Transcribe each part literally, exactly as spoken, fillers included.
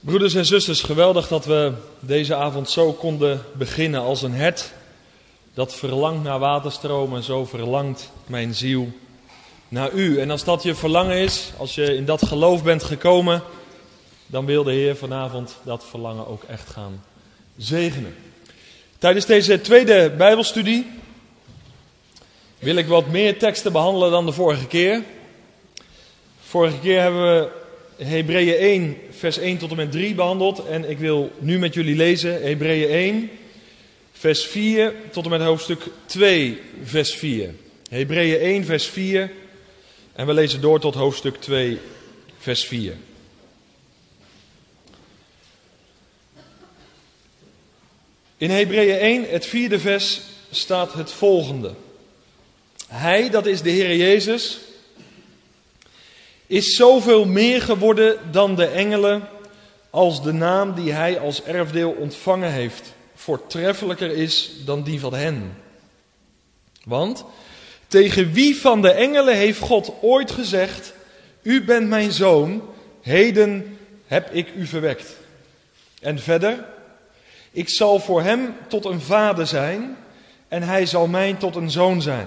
Broeders en zusters, geweldig dat we deze avond zo konden beginnen als een hert dat verlangt naar waterstromen, zo verlangt mijn ziel naar u. En als dat je verlangen is, als je in dat geloof bent gekomen, dan wil de Heer vanavond dat verlangen ook echt gaan zegenen. Tijdens deze tweede Bijbelstudie wil ik wat meer teksten behandelen dan de vorige keer. Vorige keer hebben we Hebreeën één, vers één tot en met drie behandeld. En ik wil nu met jullie lezen Hebreeën één, vers vier tot en met hoofdstuk twee, vers vier. Hebreeën één, vers vier. En we lezen door tot hoofdstuk twee, vers vier. In Hebreeën één, het vierde vers, staat het volgende. Hij, dat is de Heer Jezus, is zoveel meer geworden dan de engelen, als de naam die hij als erfdeel ontvangen heeft voortreffelijker is dan die van hen. Want tegen wie van de engelen heeft God ooit gezegd: u bent mijn zoon, heden heb ik u verwekt. En verder: ik zal voor hem tot een vader zijn en hij zal mij tot een zoon zijn.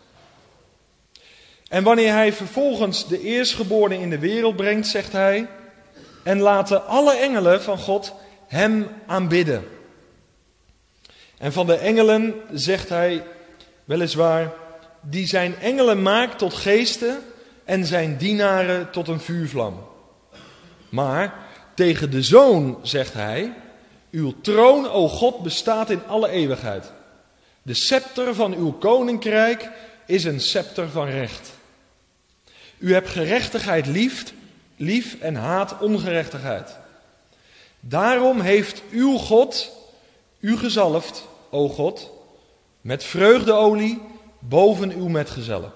En wanneer hij vervolgens de eerstgeborene in de wereld brengt, zegt hij: en laten alle engelen van God hem aanbidden. En van de engelen zegt hij weliswaar: die zijn engelen maakt tot geesten en zijn dienaren tot een vuurvlam. Maar tegen de Zoon zegt hij: uw troon, o God, bestaat in alle eeuwigheid. De scepter van uw koninkrijk is een scepter van recht. U hebt gerechtigheid lief, lief en haat ongerechtigheid. Daarom heeft uw God u gezalfd, o God, met vreugdeolie boven uw metgezellen.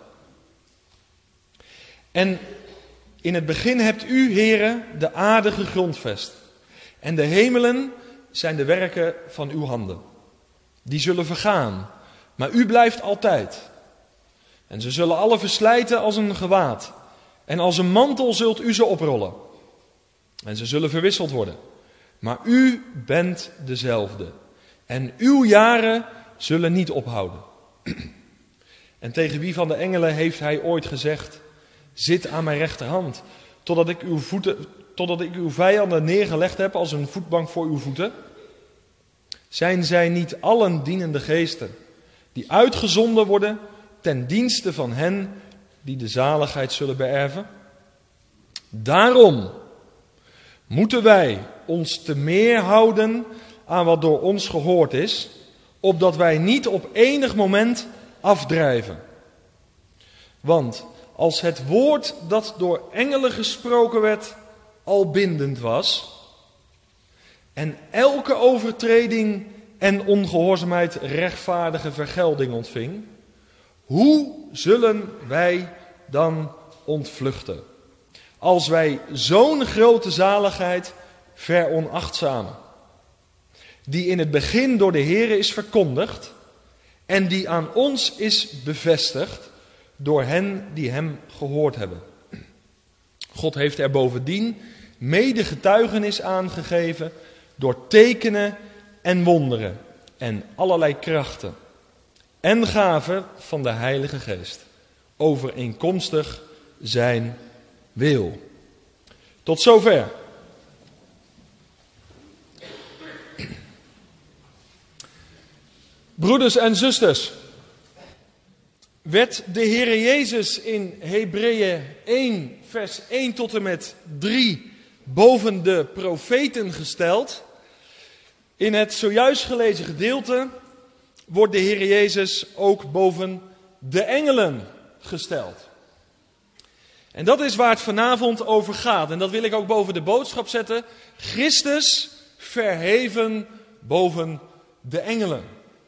En in het begin hebt u, Heere, de aarde gegrondvest. En de hemelen zijn de werken van uw handen. Die zullen vergaan, maar u blijft altijd. En ze zullen alle verslijten als een gewaad. En als een mantel zult u ze oprollen. En ze zullen verwisseld worden. Maar u bent dezelfde. En uw jaren zullen niet ophouden. En tegen wie van de engelen heeft hij ooit gezegd: zit aan mijn rechterhand, totdat ik uw voeten, totdat ik uw vijanden neergelegd heb als een voetbank voor uw voeten? Zijn zij niet allen dienende geesten, die uitgezonden worden ten dienste van hen die de zaligheid zullen beërven? Daarom moeten wij ons te meer houden aan wat door ons gehoord is, opdat wij niet op enig moment afdrijven. Want als het woord dat door engelen gesproken werd al bindend was, en elke overtreding en ongehoorzaamheid rechtvaardige vergelding ontving, hoe zullen wij dan ontvluchten, als wij zo'n grote zaligheid veronachtzamen, die in het begin door de Heere is verkondigd en die aan ons is bevestigd door hen die hem gehoord hebben. God heeft er bovendien mede getuigenis aangegeven door tekenen en wonderen en allerlei krachten en gaven van de Heilige Geest, overeenkomstig zijn wil. Tot zover. Broeders en zusters, werd de Heer Jezus in Hebreeën één, vers één tot en met drie boven de profeten gesteld. In het zojuist gelezen gedeelte wordt de Heer Jezus ook boven de engelen gesteld. En dat is waar het vanavond over gaat. En dat wil ik ook boven de boodschap zetten. Christus verheven boven de engelen.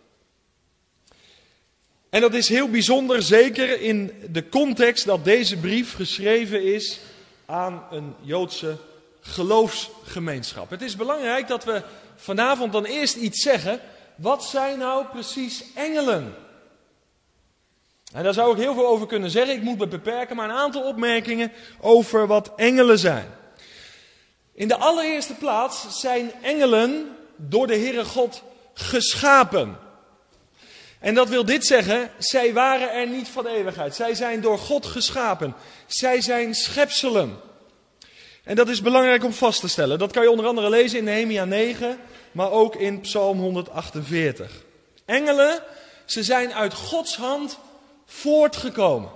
En dat is heel bijzonder, zeker in de context dat deze brief geschreven is aan een Joodse geloofsgemeenschap. Het is belangrijk dat we vanavond dan eerst iets zeggen. Wat zijn nou precies engelen? En daar zou ik heel veel over kunnen zeggen. Ik moet me beperken, maar een aantal opmerkingen over wat engelen zijn. In de allereerste plaats zijn engelen door de Heere God geschapen. En dat wil dit zeggen, zij waren er niet van eeuwigheid. Zij zijn door God geschapen. Zij zijn schepselen. En dat is belangrijk om vast te stellen. Dat kan je onder andere lezen in Nehemia negen, maar ook in Psalm honderdachtenveertig. Engelen, ze zijn uit Gods hand voortgekomen.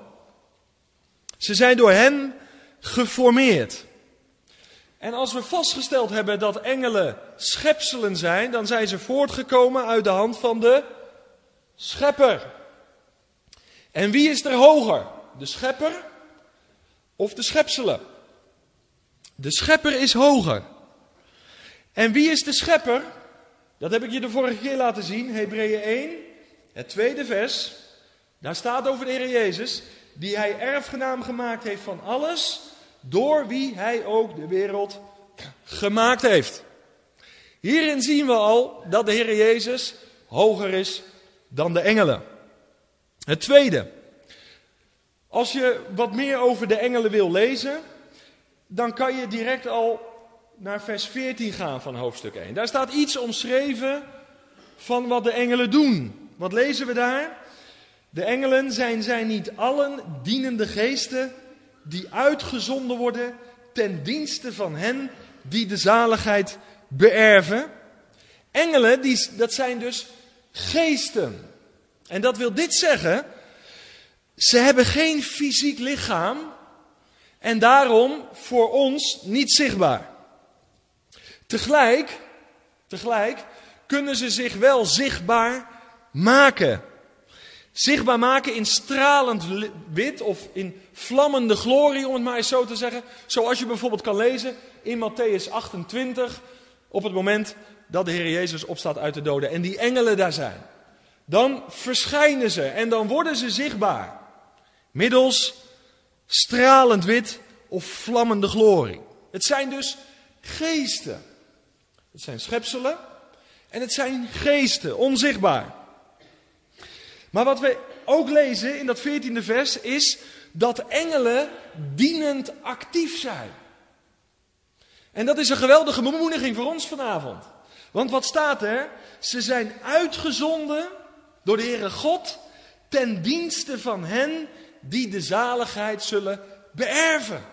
Ze zijn door hem geformeerd. En als we vastgesteld hebben dat engelen schepselen zijn, dan zijn ze voortgekomen uit de hand van de schepper. En wie is er hoger? De schepper of de schepselen? De schepper is hoger. En wie is de schepper? Dat heb ik je de vorige keer laten zien. Hebreeën één, het tweede vers. Daar staat over de Heer Jezus, die hij erfgenaam gemaakt heeft van alles, door wie hij ook de wereld gemaakt heeft. Hierin zien we al dat de Heer Jezus hoger is dan de engelen. Het tweede. Als je wat meer over de engelen wil lezen, dan kan je direct al naar vers veertien gaan van hoofdstuk één. Daar staat iets omschreven van wat de engelen doen. Wat lezen we daar? De engelen zijn, zijn niet allen dienende geesten die uitgezonden worden ten dienste van hen die de zaligheid beërven. Engelen, die, dat zijn dus geesten. En dat wil dit zeggen, ze hebben geen fysiek lichaam en daarom voor ons niet zichtbaar. Tegelijk, tegelijk kunnen ze zich wel zichtbaar maken. Zichtbaar maken in stralend wit of in vlammende glorie, om het maar eens zo te zeggen. Zoals je bijvoorbeeld kan lezen in Matthäus achtentwintig, op het moment dat de Heer Jezus opstaat uit de doden en die engelen daar zijn. Dan verschijnen ze en dan worden ze zichtbaar. Middels stralend wit of vlammende glorie. Het zijn dus geesten. Het zijn schepselen en het zijn geesten, onzichtbaar. Maar wat we ook lezen in dat veertiende vers is dat engelen dienend actief zijn. En dat is een geweldige bemoediging voor ons vanavond. Want wat staat er? Ze zijn uitgezonden door de Heere God ten dienste van hen die de zaligheid zullen beërven.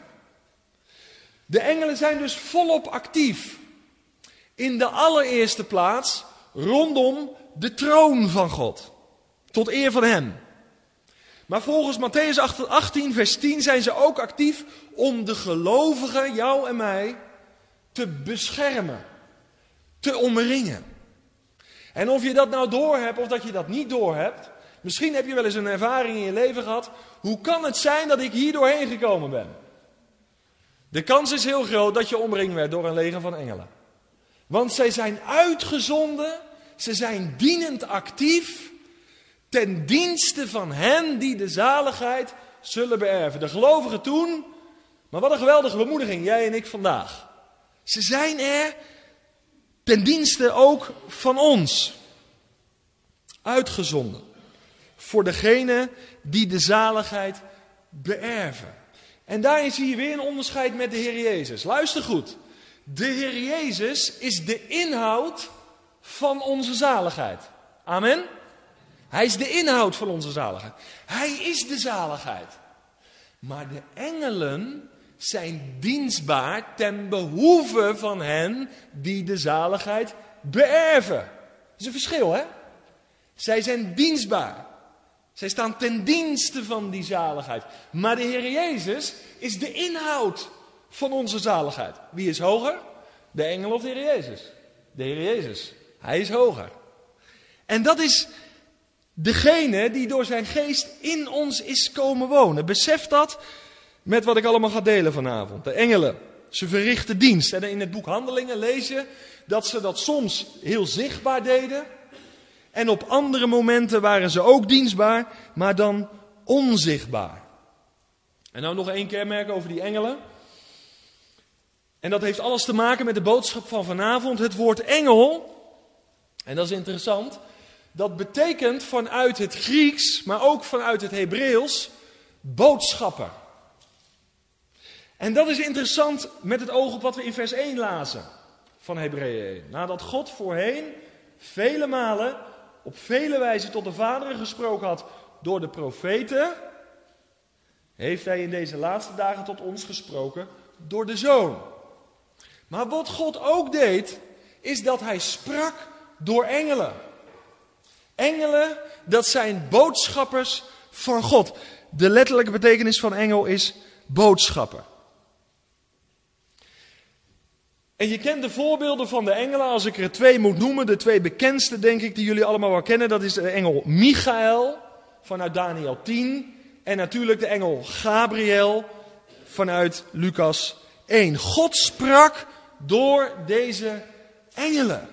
De engelen zijn dus volop actief. In de allereerste plaats rondom de troon van God. Tot eer van hem. Maar volgens Matthäus achttien vers tien zijn ze ook actief om de gelovigen, jou en mij, te beschermen. Te omringen. En of je dat nou doorhebt of dat je dat niet doorhebt. Misschien heb je wel eens een ervaring in je leven gehad. Hoe kan het zijn dat ik hier doorheen gekomen ben? De kans is heel groot dat je omringd werd door een leger van engelen. Want zij zijn uitgezonden. Ze zijn dienend actief. Ten dienste van hen die de zaligheid zullen beërven. De gelovigen toen. Maar wat een geweldige bemoediging. Jij en ik vandaag. Ze zijn er ten dienste ook van ons. Uitgezonden. Voor degene die de zaligheid beërven. En daarin zie je weer een onderscheid met de Heer Jezus. Luister goed. De Heer Jezus is de inhoud van onze zaligheid. Amen. Hij is de inhoud van onze zaligheid. Hij is de zaligheid. Maar de engelen zijn dienstbaar ten behoeve van hen die de zaligheid beërven. Dat is een verschil, hè? Zij zijn dienstbaar. Zij staan ten dienste van die zaligheid. Maar de Heer Jezus is de inhoud van onze zaligheid. Wie is hoger? De engel of de Heer Jezus? De Heer Jezus. Hij is hoger. En dat is degene die door zijn geest in ons is komen wonen. Besef dat met wat ik allemaal ga delen vanavond. De engelen, ze verrichten dienst. En in het boek Handelingen lees je dat ze dat soms heel zichtbaar deden. En op andere momenten waren ze ook dienstbaar, maar dan onzichtbaar. En nou nog één kenmerk over die engelen. En dat heeft alles te maken met de boodschap van vanavond. Het woord engel, en dat is interessant, dat betekent vanuit het Grieks, maar ook vanuit het Hebreeuws, boodschapper. En dat is interessant met het oog op wat we in vers één lazen van Hebreeën één. Nadat God voorheen vele malen op vele wijzen tot de vaderen gesproken had door de profeten, heeft hij in deze laatste dagen tot ons gesproken door de Zoon. Maar wat God ook deed, is dat hij sprak door engelen. Engelen, dat zijn boodschappers van God. De letterlijke betekenis van engel is boodschapper. En je kent de voorbeelden van de engelen, als ik er twee moet noemen, de twee bekendste denk ik, die jullie allemaal wel kennen. Dat is de engel Michael vanuit Daniel tien en natuurlijk de engel Gabriel vanuit Lucas één. God sprak door deze engelen.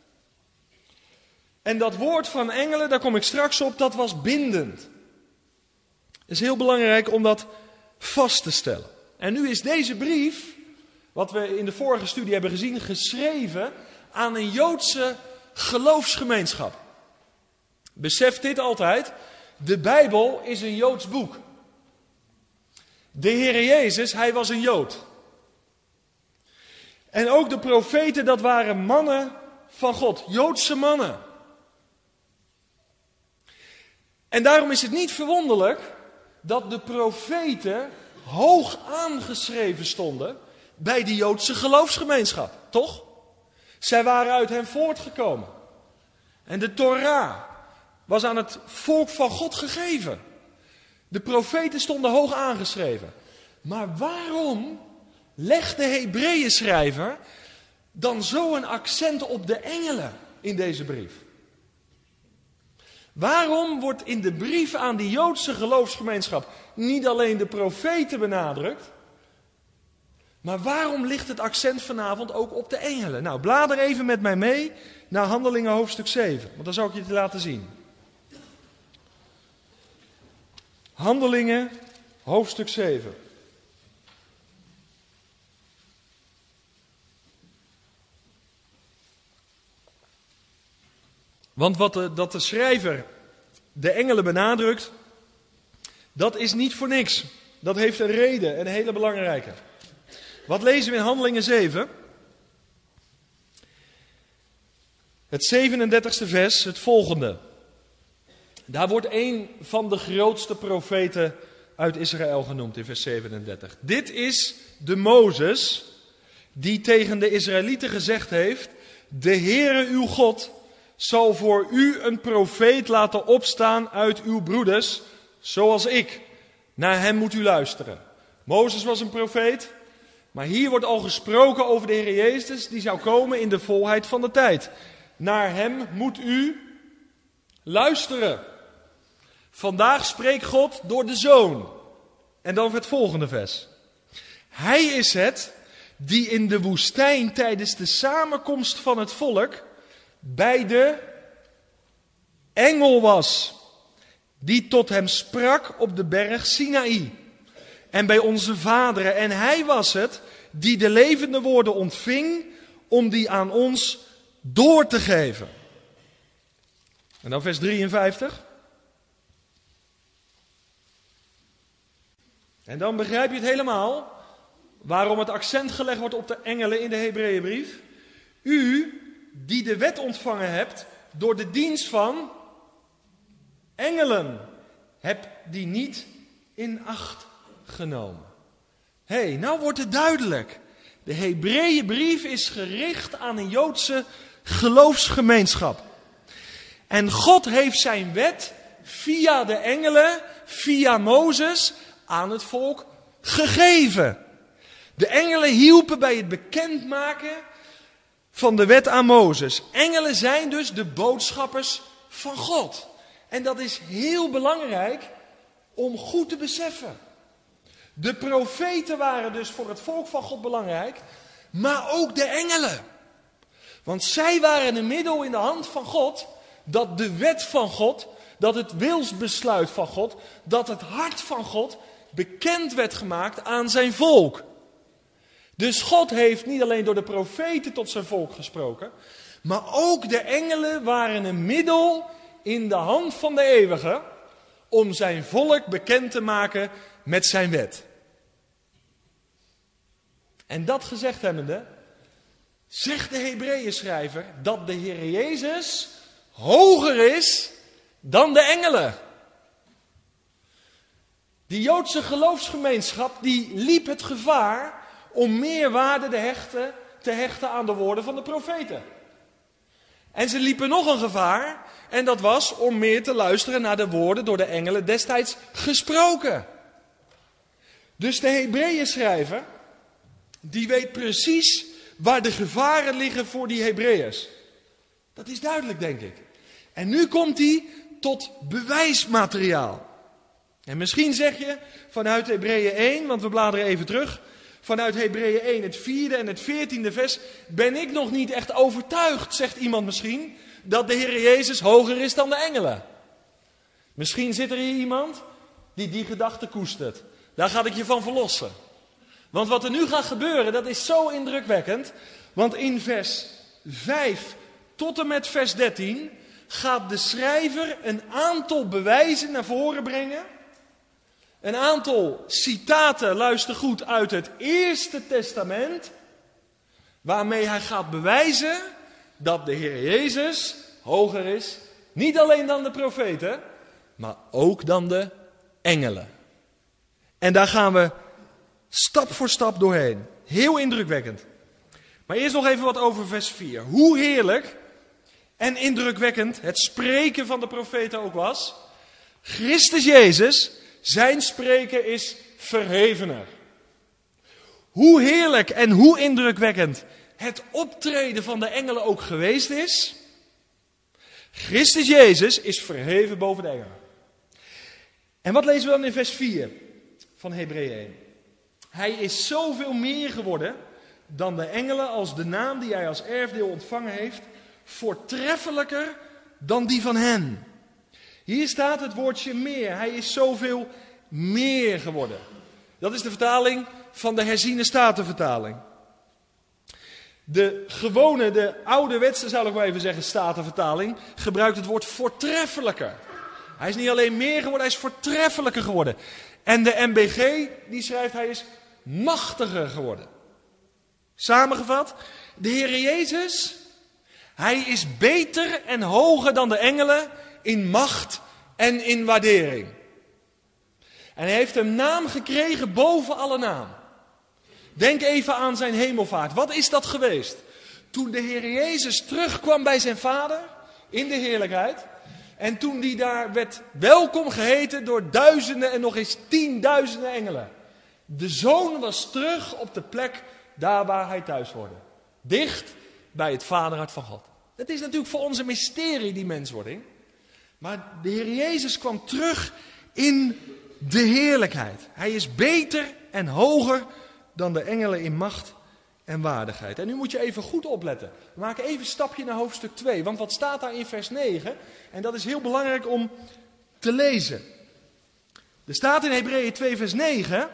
En dat woord van engelen, daar kom ik straks op, dat was bindend. Het is heel belangrijk om dat vast te stellen. En nu is deze brief, wat we in de vorige studie hebben gezien, geschreven aan een Joodse geloofsgemeenschap. Besef dit altijd, de Bijbel is een Joods boek. De Heer Jezus, hij was een Jood. En ook de profeten, dat waren mannen van God, Joodse mannen. En daarom is het niet verwonderlijk dat de profeten hoog aangeschreven stonden bij de Joodse geloofsgemeenschap, toch? Zij waren uit hen voortgekomen. En de Torah was aan het volk van God gegeven. De profeten stonden hoog aangeschreven. Maar waarom legt de Hebreeënschrijver dan zo een accent op de engelen in deze brief? Waarom wordt in de brief aan die Joodse geloofsgemeenschap niet alleen de profeten benadrukt, maar waarom ligt het accent vanavond ook op de engelen? Nou, blader even met mij mee naar Handelingen hoofdstuk zeven, want dan zal ik je het laten zien. Handelingen hoofdstuk zeven. Want wat de, dat de schrijver de engelen benadrukt, dat is niet voor niks. Dat heeft een reden, een hele belangrijke. Wat lezen we in Handelingen zeven? Het zevenendertigste vers, het volgende. Daar wordt een van de grootste profeten uit Israël genoemd in vers zevenendertig. Dit is de Mozes die tegen de Israëlieten gezegd heeft: de Heere uw God zal voor u een profeet laten opstaan uit uw broeders, zoals ik. Naar hem moet u luisteren. Mozes was een profeet, maar hier wordt al gesproken over de Heer Jezus, die zou komen in de volheid van de tijd. Naar hem moet u luisteren. Vandaag spreekt God door de Zoon. En dan het volgende vers. Hij is het die in de woestijn tijdens de samenkomst van het volk bij de engel was, die tot hem sprak op de berg Sinaï en bij onze vaderen. En hij was het die de levende woorden ontving om die aan ons door te geven. En dan vers drieënvijftig. En dan begrijp je het helemaal waarom het accent gelegd wordt op de engelen in de Hebreeënbrief. U die de wet ontvangen hebt door de dienst van engelen, heb die niet in acht genomen. Hé, hey, nou wordt het duidelijk. De Hebreeënbrief is gericht aan een Joodse geloofsgemeenschap. En God heeft zijn wet via de engelen, via Mozes, aan het volk gegeven. De engelen hielpen bij het bekendmaken van de wet aan Mozes. Engelen zijn dus de boodschappers van God. En dat is heel belangrijk om goed te beseffen. De profeten waren dus voor het volk van God belangrijk, maar ook de engelen. Want zij waren een middel in de hand van God, dat de wet van God, dat het wilsbesluit van God, dat het hart van God bekend werd gemaakt aan zijn volk. Dus God heeft niet alleen door de profeten tot zijn volk gesproken, maar ook de engelen waren een middel in de hand van de eeuwige om zijn volk bekend te maken met zijn wet. En dat gezegd hebbende, zegt de Hebreeënschrijver dat de Heer Jezus hoger is dan de engelen. Die Joodse geloofsgemeenschap die liep het gevaar om meer waarde te hechten, te hechten aan de woorden van de profeten. En ze liepen nog een gevaar, en dat was om meer te luisteren naar de woorden door de engelen destijds gesproken. Dus de Hebreeënschrijver, die weet precies waar de gevaren liggen voor die Hebreeërs. Dat is duidelijk, denk ik. En nu komt hij tot bewijsmateriaal. En misschien zeg je vanuit Hebreeën één, want we bladeren even terug. Vanuit Hebreeën één, het vierde en het veertiende vers, ben ik nog niet echt overtuigd, zegt iemand misschien, dat de Heer Jezus hoger is dan de engelen. Misschien zit er hier iemand die die gedachte koestert. Daar ga ik je van verlossen. Want wat er nu gaat gebeuren, dat is zo indrukwekkend. Want in vers vijf tot en met vers dertien gaat de schrijver een aantal bewijzen naar voren brengen. Een aantal citaten, luister goed, uit het Eerste Testament. Waarmee hij gaat bewijzen dat de Heer Jezus hoger is. Niet alleen dan de profeten, maar ook dan de engelen. En daar gaan we stap voor stap doorheen. Heel indrukwekkend. Maar eerst nog even wat over vers vier. Hoe heerlijk en indrukwekkend het spreken van de profeten ook was. Christus Jezus, zijn spreken is verhevener. Hoe heerlijk en hoe indrukwekkend het optreden van de engelen ook geweest is. Christus Jezus is verheven boven de engelen. En wat lezen we dan in vers vier van Hebreeën één? Hij is zoveel meer geworden dan de engelen als de naam die hij als erfdeel ontvangen heeft, voortreffelijker dan die van hen. Hier staat het woordje meer. Hij is zoveel meer geworden. Dat is de vertaling van de herziene statenvertaling. De gewone, de ouderwetse, zou ik maar even zeggen, statenvertaling gebruikt het woord voortreffelijker. Hij is niet alleen meer geworden, hij is voortreffelijker geworden. En de M B G, die schrijft, hij is machtiger geworden. Samengevat, de Heer Jezus, hij is beter en hoger dan de engelen in macht en in waardering. En hij heeft een naam gekregen boven alle naam. Denk even aan zijn hemelvaart. Wat is dat geweest? Toen de Heer Jezus terugkwam bij zijn Vader in de heerlijkheid. En toen die daar werd welkom geheten door duizenden en nog eens tienduizenden engelen. De Zoon was terug op de plek daar waar hij thuis hoorde. Dicht bij het vaderhart van God. Dat is natuurlijk voor ons een mysterie, die menswording. Maar de Heer Jezus kwam terug in de heerlijkheid. Hij is beter en hoger dan de engelen in macht en waardigheid. En nu moet je even goed opletten. We maken even een stapje naar hoofdstuk twee. Want wat staat daar in vers negen? En dat is heel belangrijk om te lezen. Er staat in Hebreeën twee vers negen.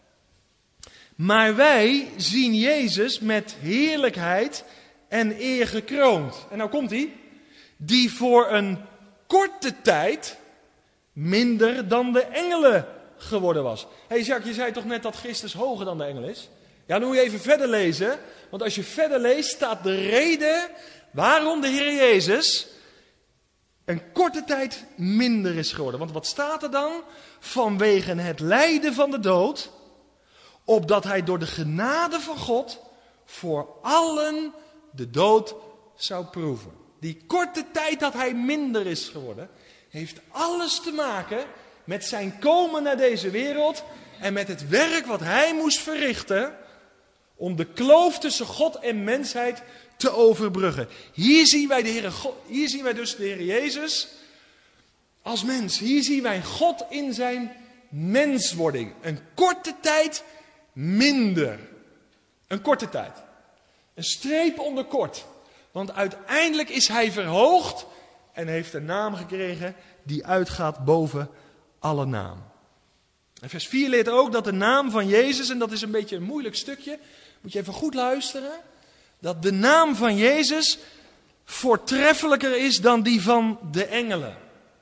Maar wij zien Jezus met heerlijkheid en eer gekroond. En nou komt hij. Die voor een korte tijd minder dan de engelen geworden was. Hé hey Jacques, je zei toch net dat Christus hoger dan de engel is? Ja, dan moet je even verder lezen. Want als je verder leest, staat de reden waarom de Heer Jezus een korte tijd minder is geworden. Want wat staat er dan? Vanwege het lijden van de dood, opdat hij door de genade van God voor allen de dood zou proeven. Die korte tijd dat hij minder is geworden, heeft alles te maken met zijn komen naar deze wereld en met het werk wat hij moest verrichten om de kloof tussen God en mensheid te overbruggen. Hier zien wij, de Heere God, hier zien wij dus de Heer Jezus als mens. Hier zien wij God in zijn menswording. Een korte tijd minder. Een korte tijd. Een streep onder kort. Want uiteindelijk is hij verhoogd en heeft een naam gekregen die uitgaat boven alle naam. En vers vier leert ook dat de naam van Jezus, en dat is een beetje een moeilijk stukje, moet je even goed luisteren, dat de naam van Jezus voortreffelijker is dan die van de engelen.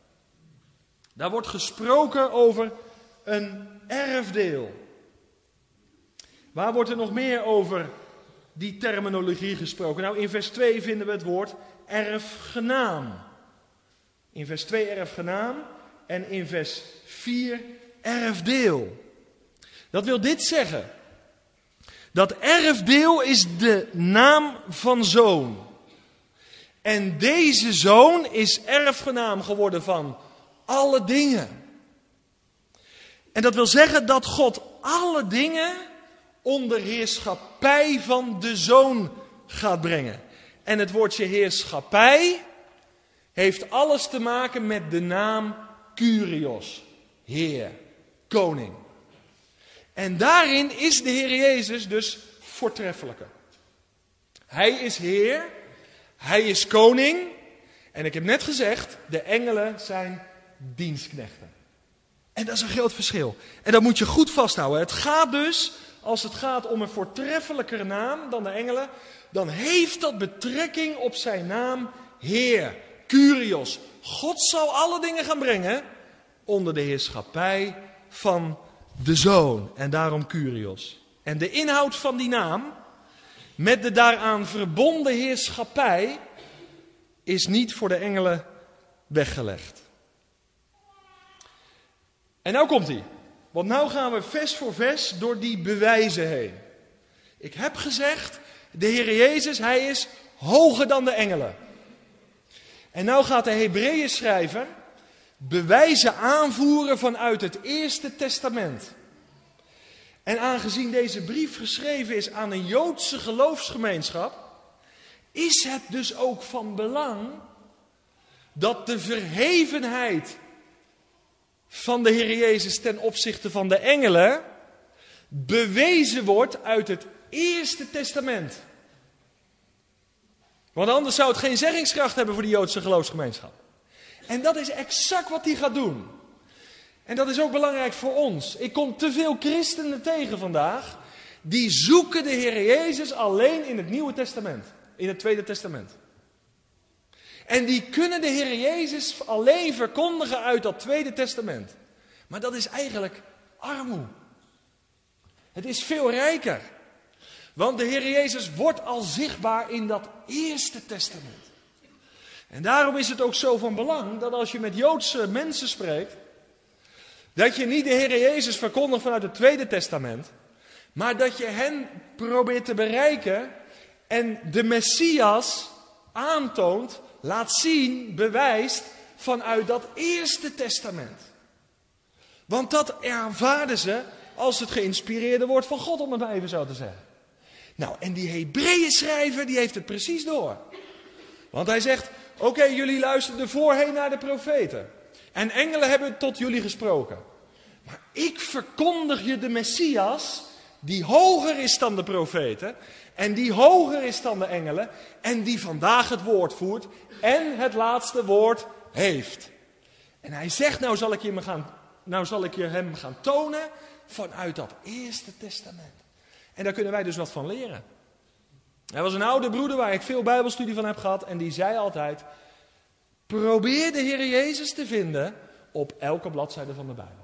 Daar wordt gesproken over een erfdeel. Waar wordt er nog meer over die terminologie gesproken? Nou, in vers twee vinden we het woord erfgenaam. In vers twee erfgenaam en in vers vier erfdeel. Dat wil dit zeggen. Dat erfdeel is de naam van zoon. En deze zoon is erfgenaam geworden van alle dingen. En dat wil zeggen dat God alle dingen onder heerschappij van de zoon gaat brengen. En het woordje heerschappij heeft alles te maken met de naam Kyrios, Heer, Koning. En daarin is de Heer Jezus dus voortreffelijker. Hij is Heer, Hij is Koning. En ik heb net gezegd, de engelen zijn dienstknechten. En dat is een groot verschil. En dat moet je goed vasthouden. Het gaat dus, als het gaat om een voortreffelijkere naam dan de engelen, dan heeft dat betrekking op zijn naam Heer, Kyrios. God zal alle dingen gaan brengen onder de heerschappij van de Zoon. En daarom Kyrios. En de inhoud van die naam, met de daaraan verbonden heerschappij, is niet voor de engelen weggelegd. En nou komt hij. Want nou gaan we vers voor vers door die bewijzen heen. Ik heb gezegd, de Heer Jezus, Hij is hoger dan de engelen. En nou gaat de Hebreeën schrijver bewijzen aanvoeren vanuit het Eerste Testament. En aangezien deze brief geschreven is aan een Joodse geloofsgemeenschap, is het dus ook van belang dat de verhevenheid van de Heer Jezus ten opzichte van de engelen bewezen wordt uit het Eerste Testament. Want anders zou het geen zeggingskracht hebben voor die Joodse geloofsgemeenschap. En dat is exact wat hij gaat doen. En dat is ook belangrijk voor ons. Ik kom te veel christenen tegen vandaag die zoeken de Heer Jezus alleen in het Nieuwe Testament, in het Tweede Testament. En die kunnen de Heer Jezus alleen verkondigen uit dat Tweede Testament. Maar dat is eigenlijk armoe. Het is veel rijker. Want de Heer Jezus wordt al zichtbaar in dat Eerste Testament. En daarom is het ook zo van belang dat als je met Joodse mensen spreekt, dat je niet de Heer Jezus verkondigt vanuit het Tweede Testament, maar dat je hen probeert te bereiken en de Messias aantoont, laat zien, bewijst vanuit dat Eerste Testament. Want dat ervaren ze als het geïnspireerde woord van God, om het maar even zo te zeggen. Nou, en die Hebreeën schrijver, die heeft het precies door. Want hij zegt, oké, okay, jullie luisterden voorheen naar de profeten. En engelen hebben tot jullie gesproken. Maar ik verkondig je de Messias, die hoger is dan de profeten. En die hoger is dan de engelen. En die vandaag het woord voert. En het laatste woord heeft. En hij zegt, nou zal ik je, me gaan, nou zal ik je hem gaan tonen vanuit dat Eerste Testament. En daar kunnen wij dus wat van leren. Er was een oude broeder waar ik veel bijbelstudie van heb gehad. En die zei altijd, probeer de Heer Jezus te vinden op elke bladzijde van de Bijbel.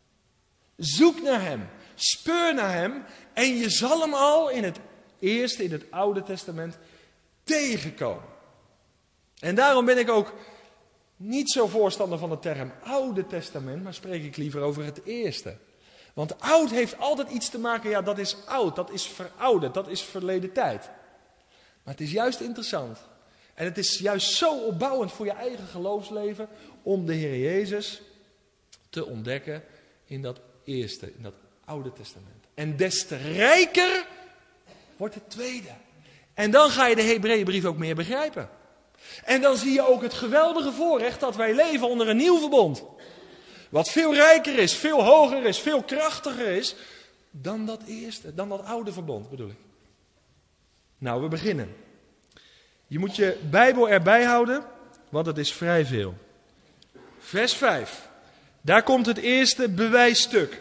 Zoek naar hem. Speur naar hem. En je zal hem al in het Eerste, in het Oude Testament tegenkomen. En daarom ben ik ook niet zo voorstander van de term Oude Testament, maar spreek ik liever over het Eerste. Want oud heeft altijd iets te maken, ja, dat is oud, dat is verouderd, dat is verleden tijd. Maar het is juist interessant. En het is juist zo opbouwend voor je eigen geloofsleven om de Heer Jezus te ontdekken in dat Eerste, in dat Oude Testament. En des te rijker wordt het tweede. En dan ga je de Hebreeënbrief ook meer begrijpen. En dan zie je ook het geweldige voorrecht dat wij leven onder een nieuw verbond. Wat veel rijker is, veel hoger is, veel krachtiger is dan dat eerste, dan dat oude verbond bedoel ik. Nou, we beginnen. Je moet je Bijbel erbij houden, want het is vrij veel. Vers vijf. Daar komt het eerste bewijsstuk.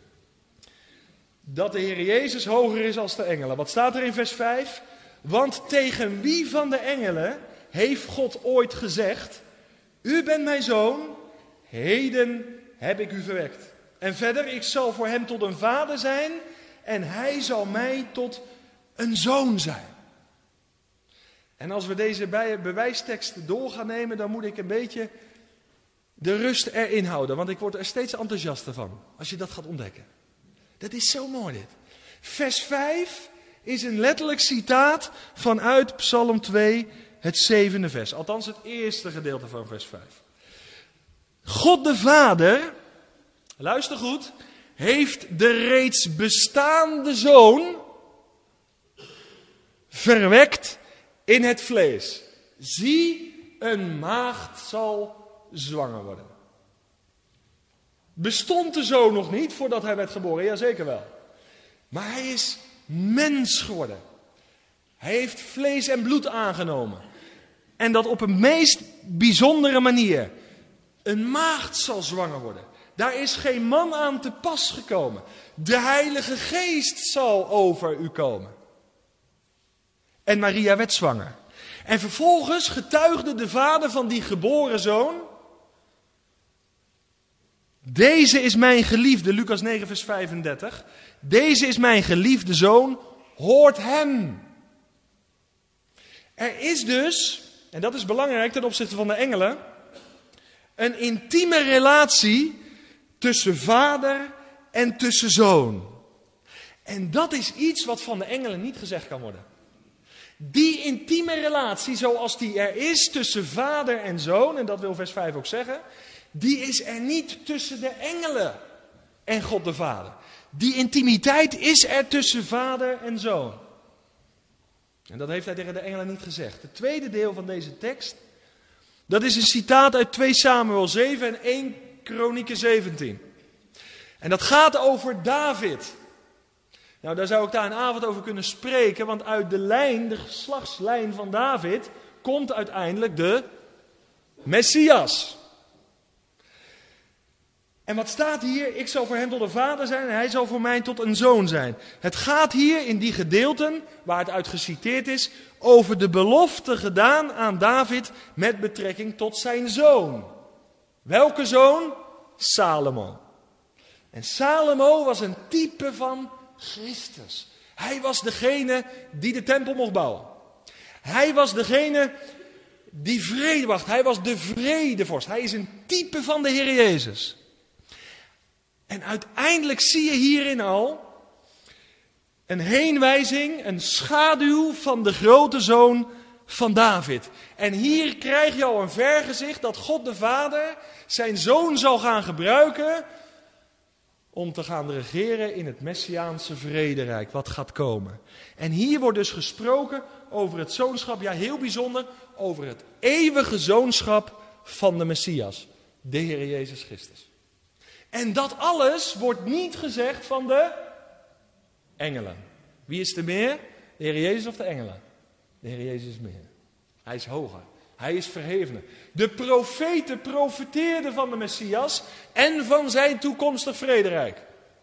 Dat de Heer Jezus hoger is als de engelen. Wat staat er in vers vijf? Want tegen wie van de engelen heeft God ooit gezegd, u bent mijn zoon, heden heb ik u verwekt. En verder, ik zal voor hem tot een vader zijn en hij zal mij tot een zoon zijn. En als we deze bij- bewijsteksten door gaan nemen, dan moet ik een beetje de rust erin houden. Want ik word er steeds enthousiaster van, als je dat gaat ontdekken. Dat is zo mooi dit. Vers vijf is een letterlijk citaat vanuit Psalm twee, het zevende vers. Althans het eerste gedeelte van vers vijf. God de Vader, luister goed, heeft de reeds bestaande zoon verwekt in het vlees. Zie, een maagd zal zwanger worden. Bestond de zoon nog niet voordat hij werd geboren? Jazeker wel. Maar hij is mens geworden. Hij heeft vlees en bloed aangenomen. En dat op een meest bijzondere manier. Een maagd zal zwanger worden. Daar is geen man aan te pas gekomen. De Heilige Geest zal over u komen. En Maria werd zwanger. En vervolgens getuigde de vader van die geboren zoon. Deze is mijn geliefde, Lucas negen vers vijfendertig. Deze is mijn geliefde zoon, hoort hem. Er is dus, en dat is belangrijk ten opzichte van de engelen, een intieme relatie tussen vader en tussen zoon. En dat is iets wat van de engelen niet gezegd kan worden. Die intieme relatie, zoals die er is tussen vader en zoon, en dat wil vers vijf ook zeggen, die is er niet tussen de engelen en God de Vader. Die intimiteit is er tussen vader en zoon. En dat heeft hij tegen de engelen niet gezegd. Het tweede deel van deze tekst, dat is een citaat uit twee Samuel zeven en één Kronieken zeventien. En dat gaat over David. Nou, daar zou ik daar een avond over kunnen spreken, want uit de lijn, de geslachtslijn van David, komt uiteindelijk de Messias. En wat staat hier? Ik zal voor hem tot een vader zijn en hij zal voor mij tot een zoon zijn. Het gaat hier in die gedeelten, waar het uit geciteerd is, over de belofte gedaan aan David met betrekking tot zijn zoon. Welke zoon? Salomo. En Salomo was een type van Christus. Hij was degene die de tempel mocht bouwen. Hij was degene die vrede bracht. Hij was de vredevorst. Hij is een type van de Heer Jezus. En uiteindelijk zie je hierin al een heenwijzing, een schaduw van de grote zoon van David. En hier krijg je al een vergezicht dat God de Vader zijn zoon zal gaan gebruiken om te gaan regeren in het Messiaanse vrederijk wat gaat komen. En hier wordt dus gesproken over het zoonschap, ja heel bijzonder, over het eeuwige zoonschap van de Messias, de Heer Jezus Christus. En dat alles wordt niet gezegd van de engelen. Wie is er meer? De Heer Jezus of de engelen? De Heer Jezus is meer. Hij is hoger. Hij is verhevener. De profeten profeteerden van de Messias en van zijn toekomstig vrederijk.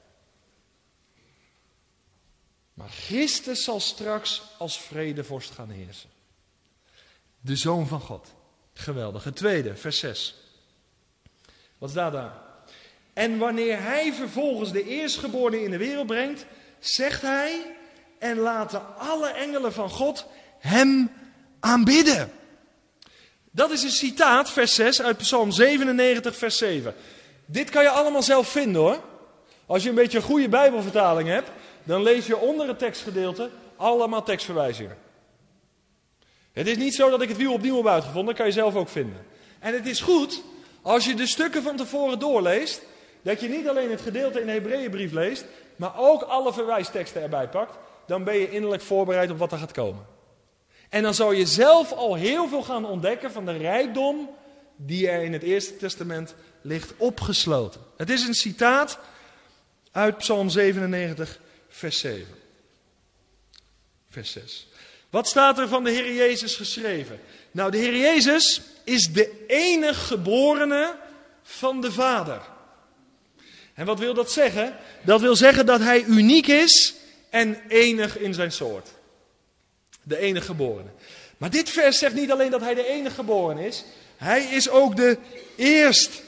Maar Christus zal straks als vredevorst gaan heersen. De Zoon van God. Geweldig. Het tweede, vers zes. Wat staat daar? En wanneer hij vervolgens de eerstgeborene in de wereld brengt, zegt hij, en laten alle engelen van God hem aanbidden. Dat is een citaat, vers zes, uit Psalm zevenennegentig, vers zeven. Dit kan je allemaal zelf vinden hoor. Als je een beetje een goede Bijbelvertaling hebt, dan lees je onder het tekstgedeelte allemaal tekstverwijzingen. Het is niet zo dat ik het wiel opnieuw heb uitgevonden, dat kan je zelf ook vinden. En het is goed, als je de stukken van tevoren doorleest, dat je niet alleen het gedeelte in de Hebreeënbrief leest, maar ook alle verwijsteksten erbij pakt, dan ben je innerlijk voorbereid op wat er gaat komen. En dan zal je zelf al heel veel gaan ontdekken van de rijkdom die er in het Eerste Testament ligt opgesloten. Het is een citaat uit Psalm zevenennegentig, vers zeven. Vers zes. Wat staat er van de Heer Jezus geschreven? Nou, de Heer Jezus is de enige geborene van de Vader. En wat wil dat zeggen? Dat wil zeggen dat hij uniek is en enig in zijn soort. De enige geborene. Maar dit vers zegt niet alleen dat hij de enige geboren is. Hij is ook de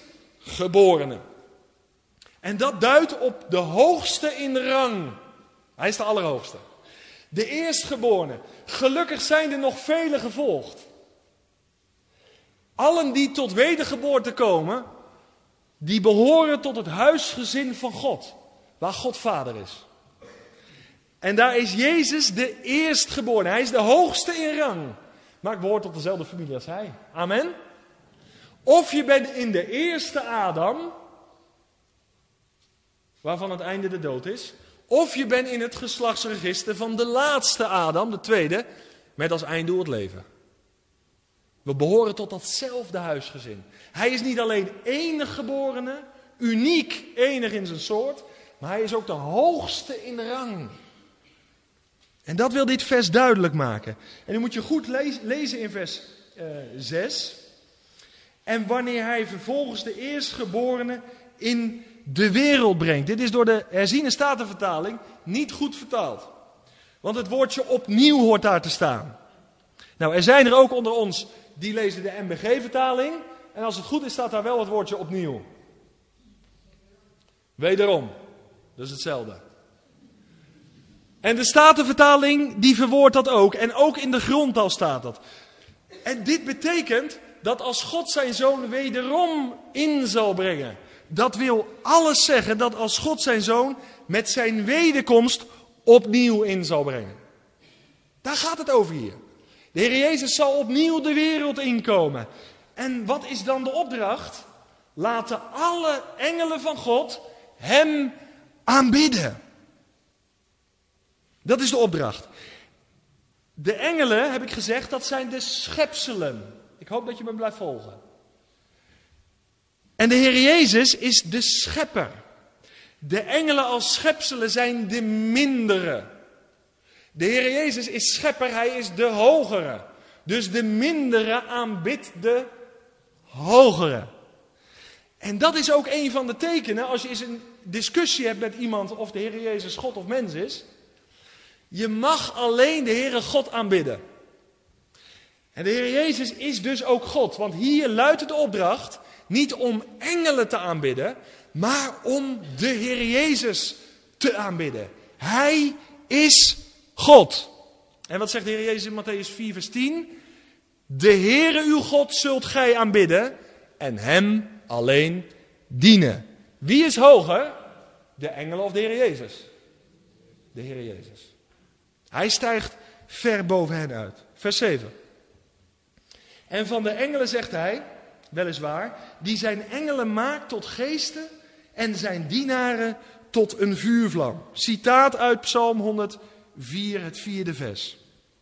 eerstgeborene. En dat duidt op de hoogste in rang Hij is de Allerhoogste. De eerstgeborene. Gelukkig zijn er nog vele gevolgd. Allen die tot wedergeboorte komen, die behoren tot het huisgezin van God. Waar God Vader is. En daar is Jezus de eerstgeborene. Hij is de hoogste in rang. Maar ik behoor tot dezelfde familie als hij. Amen. Of je bent in de eerste Adam, waarvan het einde de dood is. Of je bent in het geslachtsregister van de laatste Adam, de tweede, met als einddoel het leven. We behoren tot datzelfde huisgezin. Hij is niet alleen enig geborene, uniek, enig in zijn soort, maar hij is ook de hoogste in rang. En dat wil dit vers duidelijk maken. En nu moet je goed lezen in vers uh, zes. En wanneer hij vervolgens de eerstgeborene in de wereld brengt. Dit is door de herziene statenvertaling niet goed vertaald. Want het woordje opnieuw hoort daar te staan. Nou, er zijn er ook onder ons die lezen de M B G-vertaling. En als het goed is, staat daar wel het woordje opnieuw. Wederom. Dat is hetzelfde. En de Statenvertaling die verwoordt dat ook. En ook in de grondtaal staat dat. En dit betekent dat als God zijn zoon wederom in zal brengen. Dat wil alles zeggen dat als God zijn zoon met zijn wederkomst opnieuw in zal brengen. Daar gaat het over hier. De Heer Jezus zal opnieuw de wereld inkomen. En wat is dan de opdracht? Laten alle engelen van God hem aanbidden. Dat is de opdracht. De engelen, heb ik gezegd, dat zijn de schepselen. Ik hoop dat je me blijft volgen. En de Heer Jezus is de schepper. De engelen als schepselen zijn de mindere. De Heer Jezus is schepper, hij is de hogere. Dus de mindere aanbidt de hogere. En dat is ook een van de tekenen, als je eens een discussie hebt met iemand of de Heer Jezus God of mens is. Je mag alleen de Heere God aanbidden. En de Heer Jezus is dus ook God. Want hier luidt de opdracht niet om engelen te aanbidden, maar om de Heer Jezus te aanbidden. Hij is God. En wat zegt de Heer Jezus in Mattheüs vier vers tien? De Heere uw God zult gij aanbidden en hem alleen dienen. Wie is hoger? De engelen of de Heer Jezus? De Heer Jezus. Hij stijgt ver boven hen uit. Vers zeven. En van de engelen zegt hij, weliswaar, die zijn engelen maakt tot geesten en zijn dienaren tot een vuurvlam. Citaat uit Psalm honderdvier, het vierde vers.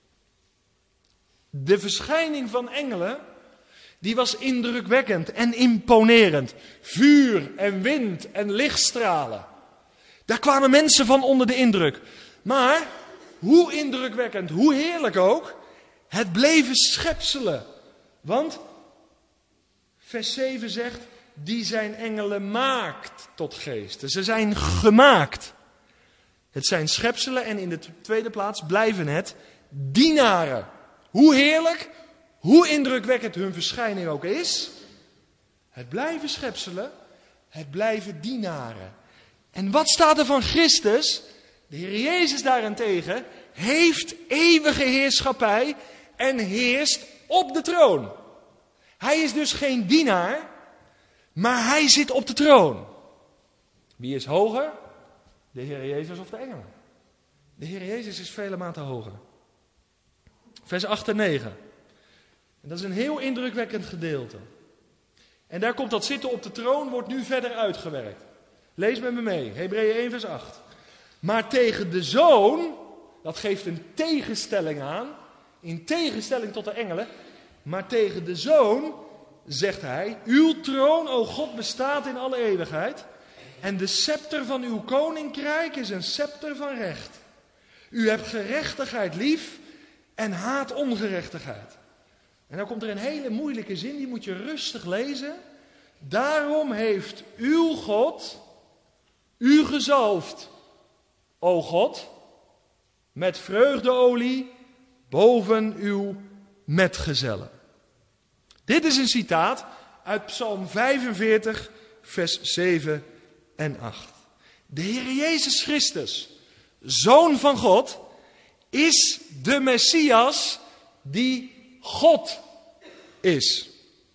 De verschijning van engelen, die was indrukwekkend en imponerend. Vuur en wind en lichtstralen. Daar kwamen mensen van onder de indruk. Maar hoe indrukwekkend, hoe heerlijk ook, het bleven schepselen. Want vers zeven zegt, die zijn engelen maakt tot geesten. Ze zijn gemaakt. Het zijn schepselen en in de tweede plaats blijven het dienaren. Hoe heerlijk, hoe indrukwekkend hun verschijning ook is. Het blijven schepselen, het blijven dienaren. En wat staat er van Christus? De Heer Jezus daarentegen heeft eeuwige heerschappij en heerst op de troon. Hij is dus geen dienaar, maar hij zit op de troon. Wie is hoger? De Heer Jezus of de engelen? De Heer Jezus is vele maten hoger. Vers acht en negen. En dat is een heel indrukwekkend gedeelte. En daar komt dat zitten op de troon, wordt nu verder uitgewerkt. Lees met me mee, Hebreeën één vers acht. Maar tegen de Zoon, dat geeft een tegenstelling aan, in tegenstelling tot de engelen. Maar tegen de Zoon zegt hij, uw troon, o God, bestaat in alle eeuwigheid. En de scepter van uw koninkrijk is een scepter van recht. U hebt gerechtigheid lief en haat ongerechtigheid. En dan komt er een hele moeilijke zin, die moet je rustig lezen. Daarom heeft uw God u gezalfd, o God, met vreugdeolie boven uw metgezellen. Dit is een citaat uit Psalm vijfenveertig, vers zeven en acht. De Heer Jezus Christus Zoon van God, is de Messias die God is.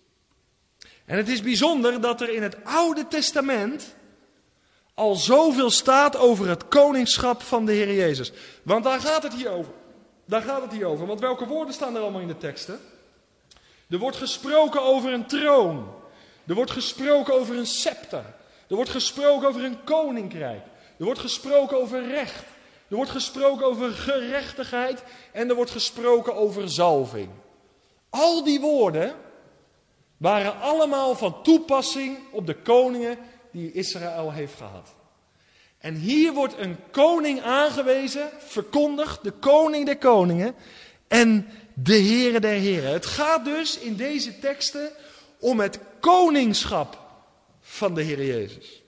En het is bijzonder dat er in het Oude Testament al zoveel staat over het koningschap van de Heer Jezus. Want daar gaat het hier over. Daar gaat het hier over. Want welke woorden staan er allemaal in de teksten? Er wordt gesproken over een troon. Er wordt gesproken over een scepter. Er wordt gesproken over een koninkrijk. Er wordt gesproken over recht. Er wordt gesproken over gerechtigheid. En er wordt gesproken over zalving. Al die woorden waren allemaal van toepassing op de koningen die Israël heeft gehad. En hier wordt een koning aangewezen, verkondigd, de koning der koningen en de Heere der heren. Het gaat dus in deze teksten om het koningschap van de Heer Jezus.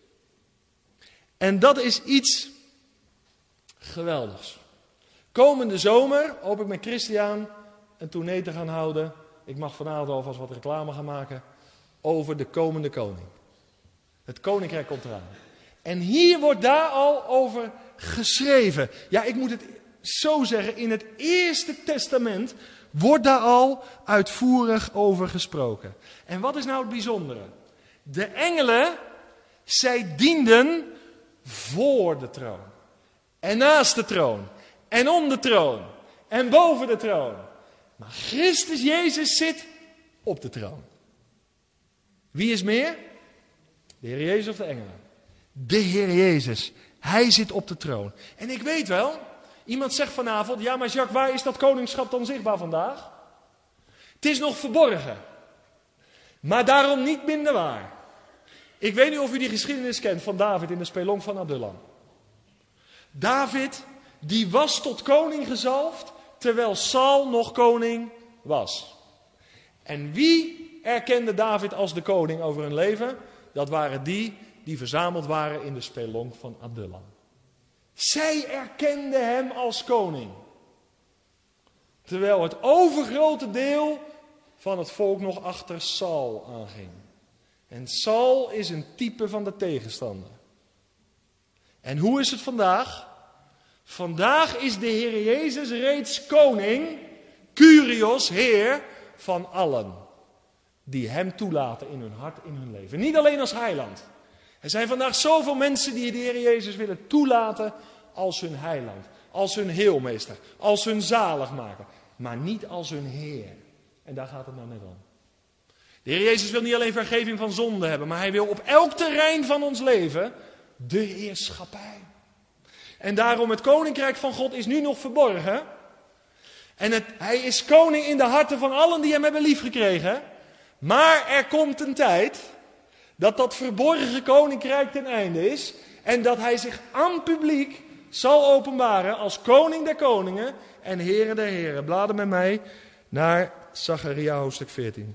En dat is iets geweldigs. Komende zomer hoop ik met Christian een tournee te gaan houden. Ik mag vanavond alvast wat reclame gaan maken over de komende koning. Het koninkrijk komt eraan. En hier wordt daar al over geschreven. Ja, ik moet het zo zeggen. In het Eerste Testament wordt daar al uitvoerig over gesproken. En wat is nou het bijzondere? De engelen, zij dienden voor de troon. En naast de troon. En om de troon. En boven de troon. Maar Christus Jezus zit op de troon. Wie is meer? De Heer Jezus of de engelen? De Heer Jezus. Hij zit op de troon. En ik weet wel, iemand zegt vanavond, ja maar Jacques, waar is dat koningschap dan zichtbaar vandaag? Het is nog verborgen. Maar daarom niet minder waar. Ik weet niet of u die geschiedenis kent van David in de spelonk van Adullam. David, die was tot koning gezalfd, terwijl Saul nog koning was. En wie erkende David als de koning over hun leven? Dat waren die die verzameld waren in de spelonk van Adullam. Zij erkenden hem als koning. Terwijl het overgrote deel van het volk nog achter Saul aanging. En Saul is een type van de tegenstander. En hoe is het vandaag? Vandaag is de Heer Jezus reeds koning, Kyrios, Heer van allen. Die hem toelaten in hun hart, in hun leven. Niet alleen als heiland. Er zijn vandaag zoveel mensen die de Heer Jezus willen toelaten als hun heiland. Als hun heelmeester. Als hun zaligmaker. Maar niet als hun Heer. En daar gaat het nou net om. De Heer Jezus wil niet alleen vergeving van zonde hebben. Maar hij wil op elk terrein van ons leven de heerschappij. En daarom het koninkrijk van God is nu nog verborgen. En het, hij is koning in de harten van allen die hem hebben liefgekregen. Maar er komt een tijd dat dat verborgen koninkrijk ten einde is. En dat hij zich aan publiek zal openbaren als koning der koningen en heren der heren. Blader met mij naar Zacharia hoofdstuk veertien.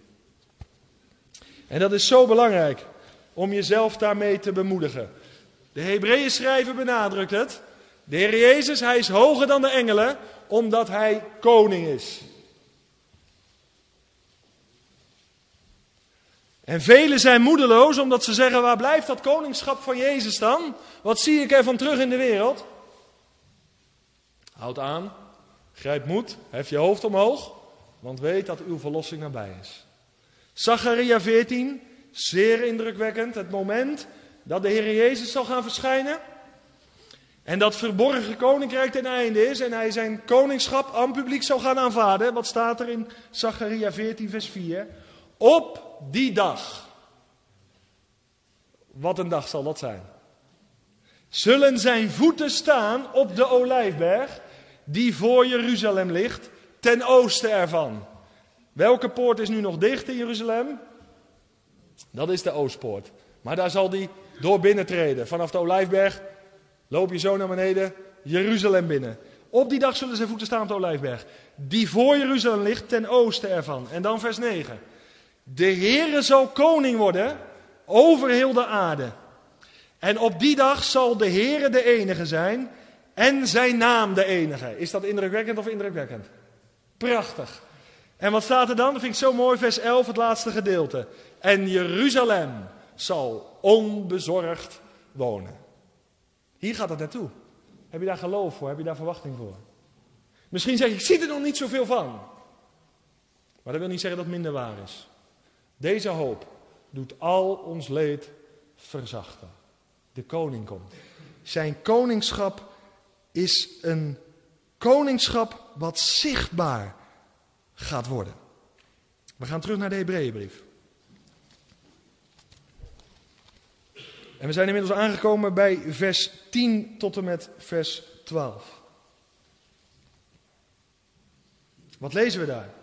En dat is zo belangrijk om jezelf daarmee te bemoedigen. De Hebreeën schrijver benadrukt het. De Heer Jezus, hij is hoger dan de engelen, omdat hij koning is. En velen zijn moedeloos, omdat ze zeggen, waar blijft dat koningschap van Jezus dan? Wat zie ik ervan terug in de wereld? Houd aan, grijp moed, hef je hoofd omhoog, want weet dat uw verlossing nabij is. Zacharia veertien, zeer indrukwekkend, het moment dat de Heer Jezus zal gaan verschijnen. En dat verborgen koninkrijk ten einde is en hij zijn koningschap aan publiek zal gaan aanvaarden. Wat staat er in Zacharia veertien vers vier? Op die dag. Wat een dag zal dat zijn. Zullen zijn voeten staan op de Olijfberg die voor Jeruzalem ligt, ten oosten ervan. Welke poort is nu nog dicht in Jeruzalem? Dat is de Oostpoort. Maar daar zal hij door binnentreden. Vanaf de Olijfberg loop je zo naar beneden, Jeruzalem binnen. Op die dag zullen zijn voeten staan op de Olijfberg. Die voor Jeruzalem ligt, ten oosten ervan. En dan vers negen. De Heere zal koning worden over heel de aarde. En op die dag zal de Heere de enige zijn en zijn naam de enige. Is dat indrukwekkend of indrukwekkend? Prachtig. En wat staat er dan? Dat vind ik zo mooi, vers elf, het laatste gedeelte. En Jeruzalem zal onbezorgd wonen. Hier gaat het naartoe. Heb je daar geloof voor? Heb je daar verwachting voor? Misschien zeg je, ik zie er nog niet zoveel van. Maar dat wil niet zeggen dat het minder waar is. Deze hoop doet al ons leed verzachten. De koning komt. Zijn koningschap is een koningschap wat zichtbaar gaat worden. We gaan terug naar de Hebreeënbrief. En we zijn inmiddels aangekomen bij vers tien tot en met vers twaalf. Wat lezen we daar?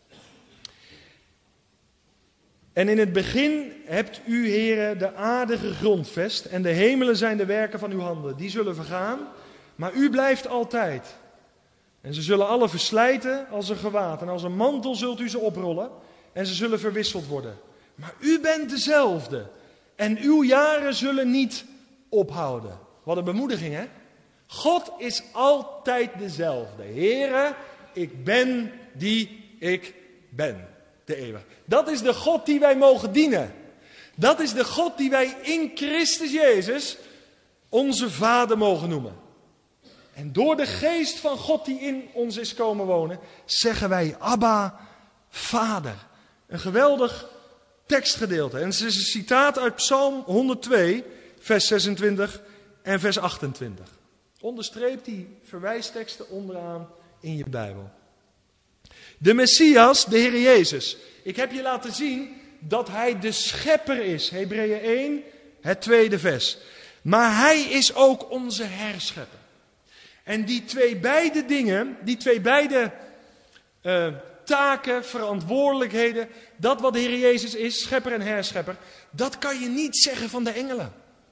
En in het begin hebt u, Heere, de aarde gegrondvest en de hemelen zijn de werken van uw handen. Die zullen vergaan, maar u blijft altijd. En ze zullen alle verslijten als een gewaad en als een mantel zult u ze oprollen en ze zullen verwisseld worden. Maar u bent dezelfde en uw jaren zullen niet ophouden. Wat een bemoediging, hè? God is altijd dezelfde. Heere, ik ben die ik ben. De eeuwige. Dat is de God die wij mogen dienen. Dat is de God die wij in Christus Jezus onze Vader mogen noemen. En door de geest van God die in ons is komen wonen, zeggen wij Abba, Vader. Een geweldig tekstgedeelte. En het is een citaat uit Psalm honderdtwee, vers zesentwintig en vers achtentwintig. Onderstreep die verwijsteksten onderaan in je Bijbel. De Messias, de Heer Jezus. Ik heb je laten zien dat hij de schepper is. Hebreeën één, het tweede vers. Maar hij is ook onze herschepper. En die twee beide dingen, die twee beide uh, taken, verantwoordelijkheden, dat wat de Heer Jezus is, schepper en herschepper, dat kan je niet zeggen van de engelen.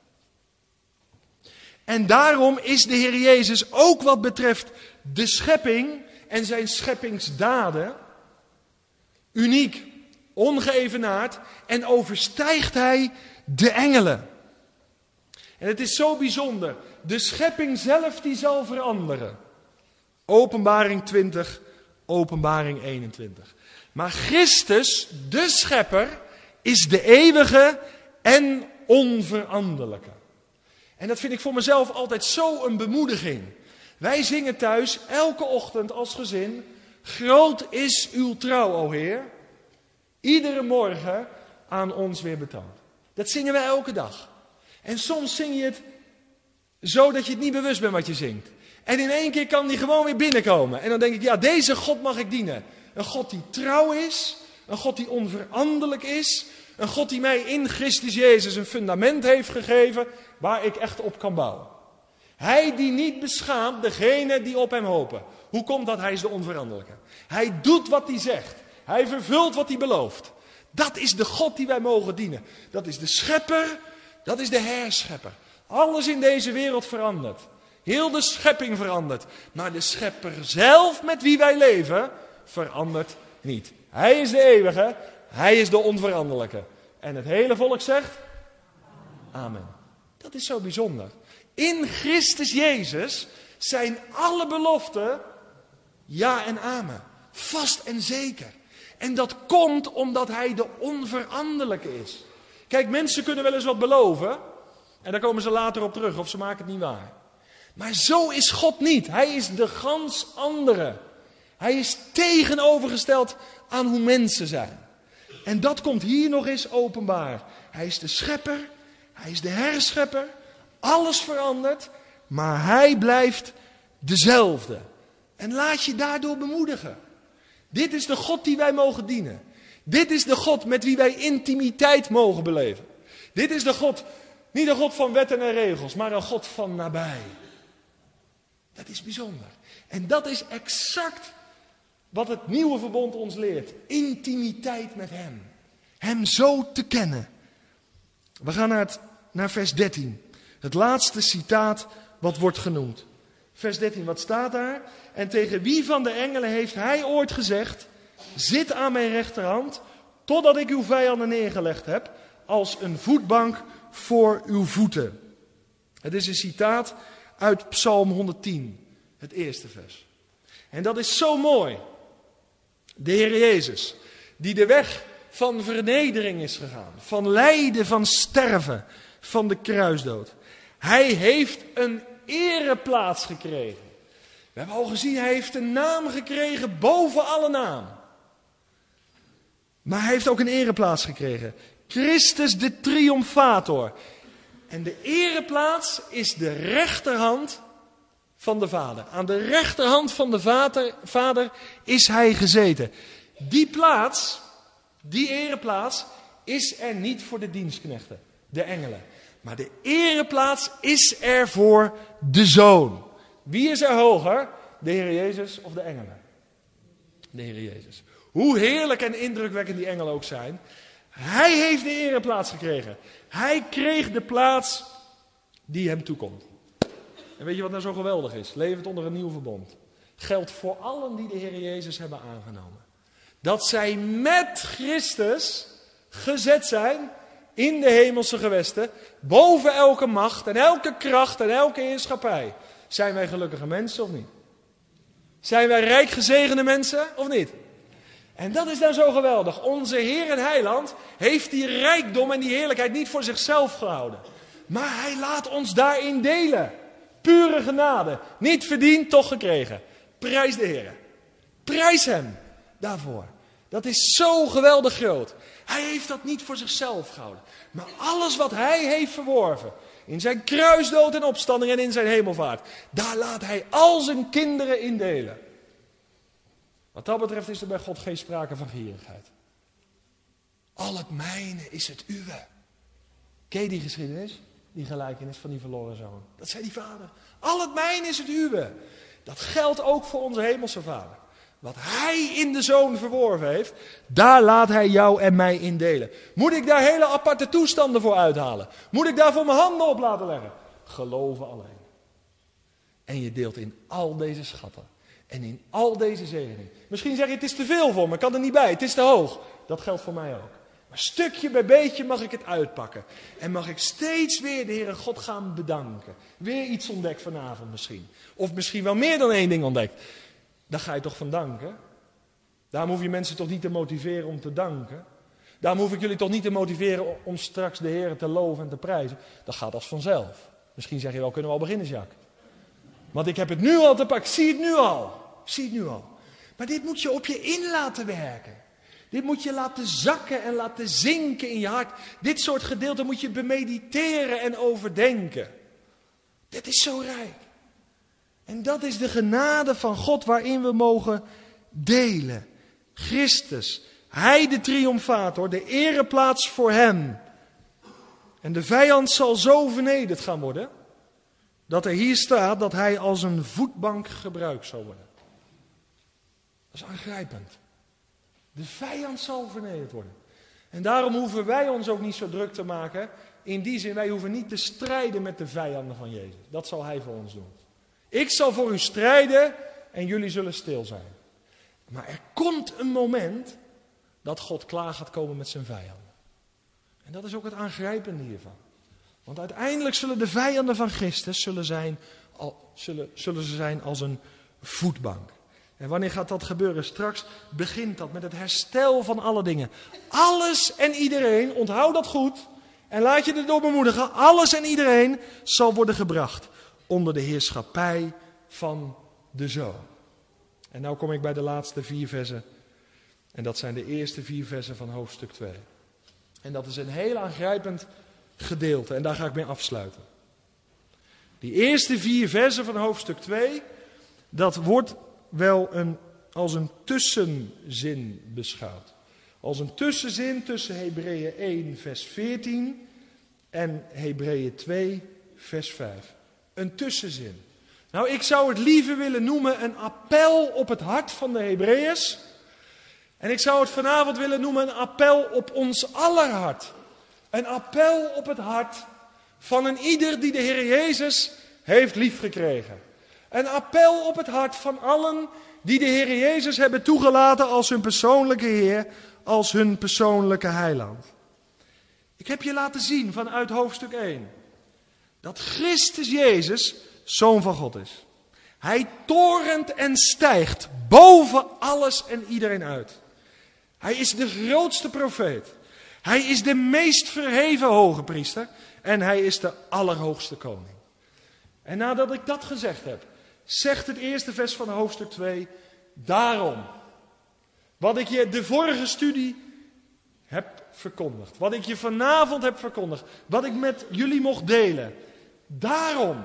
En daarom is de Heer Jezus ook wat betreft de schepping en zijn scheppingsdaden uniek, ongeëvenaard en overstijgt hij de engelen. En het is zo bijzonder. De schepping zelf die zal veranderen. Openbaring twintig, Openbaring eenentwintig. Maar Christus, de schepper, is de eeuwige en onveranderlijke. En dat vind ik voor mezelf altijd zo een bemoediging. Wij zingen thuis elke ochtend als gezin: groot is uw trouw, o Heer. Iedere morgen aan ons weer betoond. Dat zingen wij elke dag. En soms zing je het zo dat je het niet bewust bent wat je zingt. En in één keer kan die gewoon weer binnenkomen. En dan denk ik, ja, deze God mag ik dienen. Een God die trouw is. Een God die onveranderlijk is. Een God die mij in Christus Jezus een fundament heeft gegeven waar ik echt op kan bouwen. Hij die niet beschaamt degene die op hem hopen. Hoe komt dat? Hij is de onveranderlijke. Hij doet wat hij zegt. Hij vervult wat hij belooft. Dat is de God die wij mogen dienen. Dat is de schepper. Dat is de herschepper. Alles in deze wereld verandert. Heel de schepping verandert. Maar de schepper zelf met wie wij leven verandert niet. Hij is de eeuwige. Hij is de onveranderlijke. En het hele volk zegt amen. Dat is zo bijzonder. In Christus Jezus zijn alle beloften ja en amen. Vast en zeker. En dat komt omdat hij de onveranderlijke is. Kijk, mensen kunnen wel eens wat beloven. En daar komen ze later op terug of ze maken het niet waar. Maar zo is God niet. Hij is de gans andere. Hij is tegenovergesteld aan hoe mensen zijn. En dat komt hier nog eens openbaar. Hij is de schepper. Hij is de herschepper. Alles verandert. Maar hij blijft dezelfde. En laat je daardoor bemoedigen. Dit is de God die wij mogen dienen. Dit is de God met wie wij intimiteit mogen beleven. Dit is de God, niet een God van wetten en regels, maar een God van nabij. Dat is bijzonder. En dat is exact wat het nieuwe verbond ons leert. Intimiteit met hem. Hem zo te kennen. We gaan naar, het, naar vers dertien. Het laatste citaat wat wordt genoemd. Vers dertien, wat staat daar? En tegen wie van de engelen heeft hij ooit gezegd: zit aan mijn rechterhand, totdat ik uw vijanden neergelegd heb, als een voetbank voor uw voeten. Het is een citaat uit Psalm honderdtien, het eerste vers. En dat is zo mooi. De Heer Jezus, die de weg van vernedering is gegaan, van lijden, van sterven, van de kruisdood. Hij heeft een ereplaats gekregen. We hebben al gezien, hij heeft een naam gekregen boven alle naam. Maar hij heeft ook een ereplaats gekregen. Christus de triomfator. En de ereplaats is de rechterhand van de Vader. Aan de rechterhand van de vader, vader is hij gezeten. Die plaats, die ereplaats, is er niet voor de dienstknechten, de engelen. Maar de ereplaats is er voor de Zoon. Wie is er hoger? De Heer Jezus of de engelen? De Heer Jezus. Hoe heerlijk en indrukwekkend die engelen ook zijn. Hij heeft de ereplaats gekregen. Hij kreeg de plaats die hem toekomt. En weet je wat nou zo geweldig is? Levend onder een nieuw verbond. Geldt voor allen die de Heer Jezus hebben aangenomen. Dat zij met Christus gezet zijn in de hemelse gewesten. Boven elke macht en elke kracht en elke heerschappij. Zijn wij gelukkige mensen of niet? Zijn wij rijk gezegende mensen of niet? En dat is nou zo geweldig. Onze Heer en Heiland heeft die rijkdom en die heerlijkheid niet voor zichzelf gehouden. Maar hij laat ons daarin delen. Pure genade. Niet verdiend, toch gekregen. Prijs de Heer. Prijs hem daarvoor. Dat is zo geweldig groot. Hij heeft dat niet voor zichzelf gehouden. Maar alles wat hij heeft verworven. In zijn kruisdood en opstanding en in zijn hemelvaart. Daar laat hij al zijn kinderen in delen. Wat dat betreft is er bij God geen sprake van gierigheid. Al het mijne is het uwe. Ken je die geschiedenis? Die gelijkenis van die verloren zoon. Dat zei die vader. Al het mijne is het uwe. Dat geldt ook voor onze hemelse vader. Wat hij in de zoon verworven heeft, daar laat hij jou en mij in delen. Moet ik daar hele aparte toestanden voor uithalen? Moet ik daarvoor mijn handen op laten leggen? Geloven alleen. En je deelt in al deze schatten. En in al deze zegeningen. Misschien zeg je, het is te veel voor me, ik kan er niet bij, het is te hoog. Dat geldt voor mij ook. Maar stukje bij beetje mag ik het uitpakken. En mag ik steeds weer de Heere God gaan bedanken. Weer iets ontdekt vanavond misschien. Of misschien wel meer dan één ding ontdekt. Daar ga je toch van danken? Daarom hoef je mensen toch niet te motiveren om te danken? Daarom hoef ik jullie toch niet te motiveren om straks de Heere te loven en te prijzen? Dat gaat als vanzelf. Misschien zeg je wel, kunnen we al beginnen, Jacques? Want ik heb het nu al te pakken, ik zie het nu al. Zie het nu al. Maar dit moet je op je in laten werken. Dit moet je laten zakken en laten zinken in je hart. Dit soort gedeelten moet je bemediteren en overdenken. Dit is zo rijk. En dat is de genade van God waarin we mogen delen. Christus, hij de triomfator, de ereplaats voor hem. En de vijand zal zo vernederd gaan worden, dat er hier staat dat hij als een voetbank gebruikt zal worden. Dat is aangrijpend. De vijand zal vernederd worden. En daarom hoeven wij ons ook niet zo druk te maken. In die zin, wij hoeven niet te strijden met de vijanden van Jezus. Dat zal hij voor ons doen. Ik zal voor u strijden en jullie zullen stil zijn. Maar er komt een moment dat God klaar gaat komen met zijn vijanden. En dat is ook het aangrijpende hiervan. Want uiteindelijk zullen de vijanden van Christus zullen zijn, al, zullen, zullen ze zijn als een voetbank. En wanneer gaat dat gebeuren? Straks begint dat met het herstel van alle dingen. Alles en iedereen, onthoud dat goed en laat je erdoor bemoedigen. Alles en iedereen zal worden gebracht onder de heerschappij van de Zoon. En nou kom ik bij de laatste vier versen. En dat zijn de eerste vier versen van hoofdstuk twee. En dat is een heel aangrijpend gedeelte. En daar ga ik mee afsluiten. Die eerste vier versen van hoofdstuk twee, dat wordt wel een, als een tussenzin beschouwd. Als een tussenzin tussen Hebreeën één vers veertien en Hebreeën twee vers vijf. Een tussenzin. Nou, ik zou het liever willen noemen een appel op het hart van de Hebreeërs. En ik zou het vanavond willen noemen een appel op ons aller hart. Een appel op het hart van een ieder die de Heer Jezus heeft liefgekregen. Een appel op het hart van allen die de Heer Jezus hebben toegelaten als hun persoonlijke Heer, als hun persoonlijke heiland. Ik heb je laten zien vanuit hoofdstuk één dat Christus Jezus Zoon van God is. Hij torent en stijgt boven alles en iedereen uit. Hij is de grootste profeet. Hij is de meest verheven hoge priester en hij is de allerhoogste koning. En nadat ik dat gezegd heb, zegt het eerste vers van hoofdstuk twee, daarom. Wat ik je de vorige studie heb verkondigd. Wat ik je vanavond heb verkondigd. Wat ik met jullie mocht delen. Daarom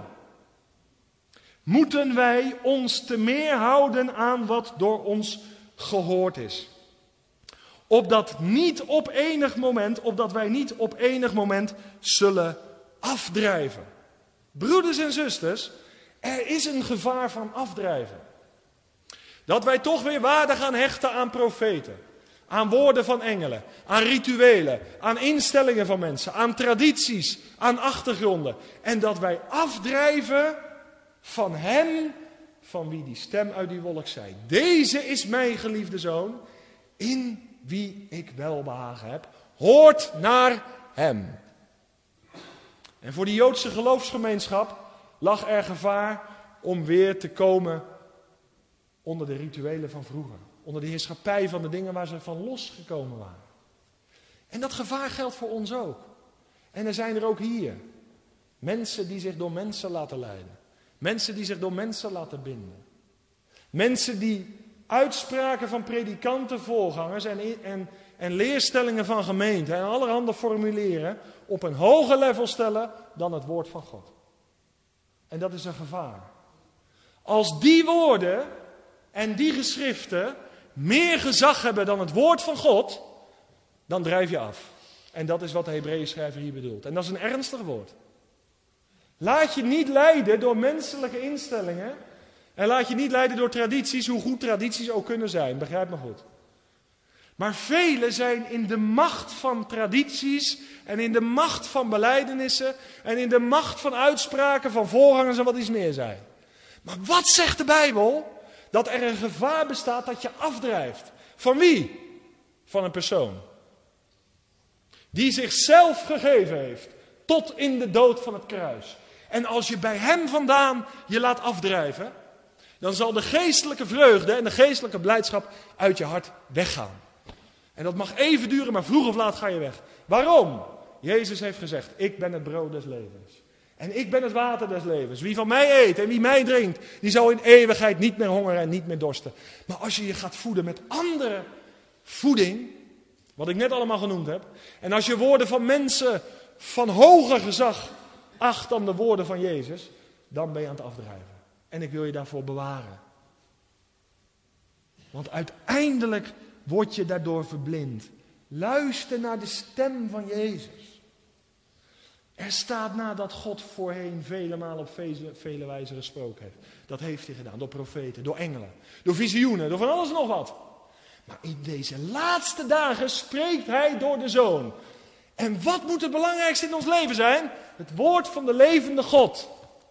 moeten wij ons te meer houden aan wat door ons gehoord is. Opdat niet op enig moment, opdat wij niet op enig moment zullen afdrijven. Broeders en zusters, er is een gevaar van afdrijven. Dat wij toch weer waarde gaan hechten aan profeten. Aan woorden van engelen. Aan rituelen. Aan instellingen van mensen. Aan tradities. Aan achtergronden. En dat wij afdrijven van hem van wie die stem uit die wolk zei. Deze is mijn geliefde zoon. In wie ik welbehagen heb. Hoort naar hem. En voor die Joodse geloofsgemeenschap lag er gevaar om weer te komen onder de rituelen van vroeger. Onder de heerschappij van de dingen waar ze van losgekomen waren. En dat gevaar geldt voor ons ook. En er zijn er ook hier. Mensen die zich door mensen laten leiden. Mensen die zich door mensen laten binden. Mensen die uitspraken van predikanten, voorgangers en, en, en leerstellingen van gemeenten en allerhande formuleren op een hoger level stellen dan het woord van God. En dat is een gevaar. Als die woorden en die geschriften meer gezag hebben dan het woord van God, dan drijf je af. En dat is wat de Hebreeën schrijver hier bedoelt. En dat is een ernstig woord. Laat je niet leiden door menselijke instellingen. En laat je niet leiden door tradities, hoe goed tradities ook kunnen zijn. Begrijp me goed. Maar velen zijn in de macht van tradities en in de macht van belijdenissen en in de macht van uitspraken van voorgangers en wat iets meer zijn. Maar wat zegt de Bijbel? Dat er een gevaar bestaat dat je afdrijft. Van wie? Van een persoon. Die zichzelf gegeven heeft tot in de dood van het kruis. En als je bij hem vandaan je laat afdrijven, dan zal de geestelijke vreugde en de geestelijke blijdschap uit je hart weggaan. En dat mag even duren, maar vroeg of laat ga je weg. Waarom? Jezus heeft gezegd, ik ben het brood des levens. En ik ben het water des levens. Wie van mij eet en wie mij drinkt, die zal in eeuwigheid niet meer hongeren en niet meer dorsten. Maar als je je gaat voeden met andere voeding, wat ik net allemaal genoemd heb, en als je woorden van mensen van hoger gezag acht dan de woorden van Jezus, dan ben je aan het afdrijven. En ik wil je daarvoor bewaren. Want uiteindelijk word je daardoor verblind. Luister naar de stem van Jezus. Er staat na dat God voorheen vele malen op vele, vele wijzen gesproken heeft. Dat heeft hij gedaan door profeten, door engelen, door visioenen, door van alles en nog wat. Maar in deze laatste dagen spreekt hij door de Zoon. En wat moet het belangrijkste in ons leven zijn? Het woord van de levende God.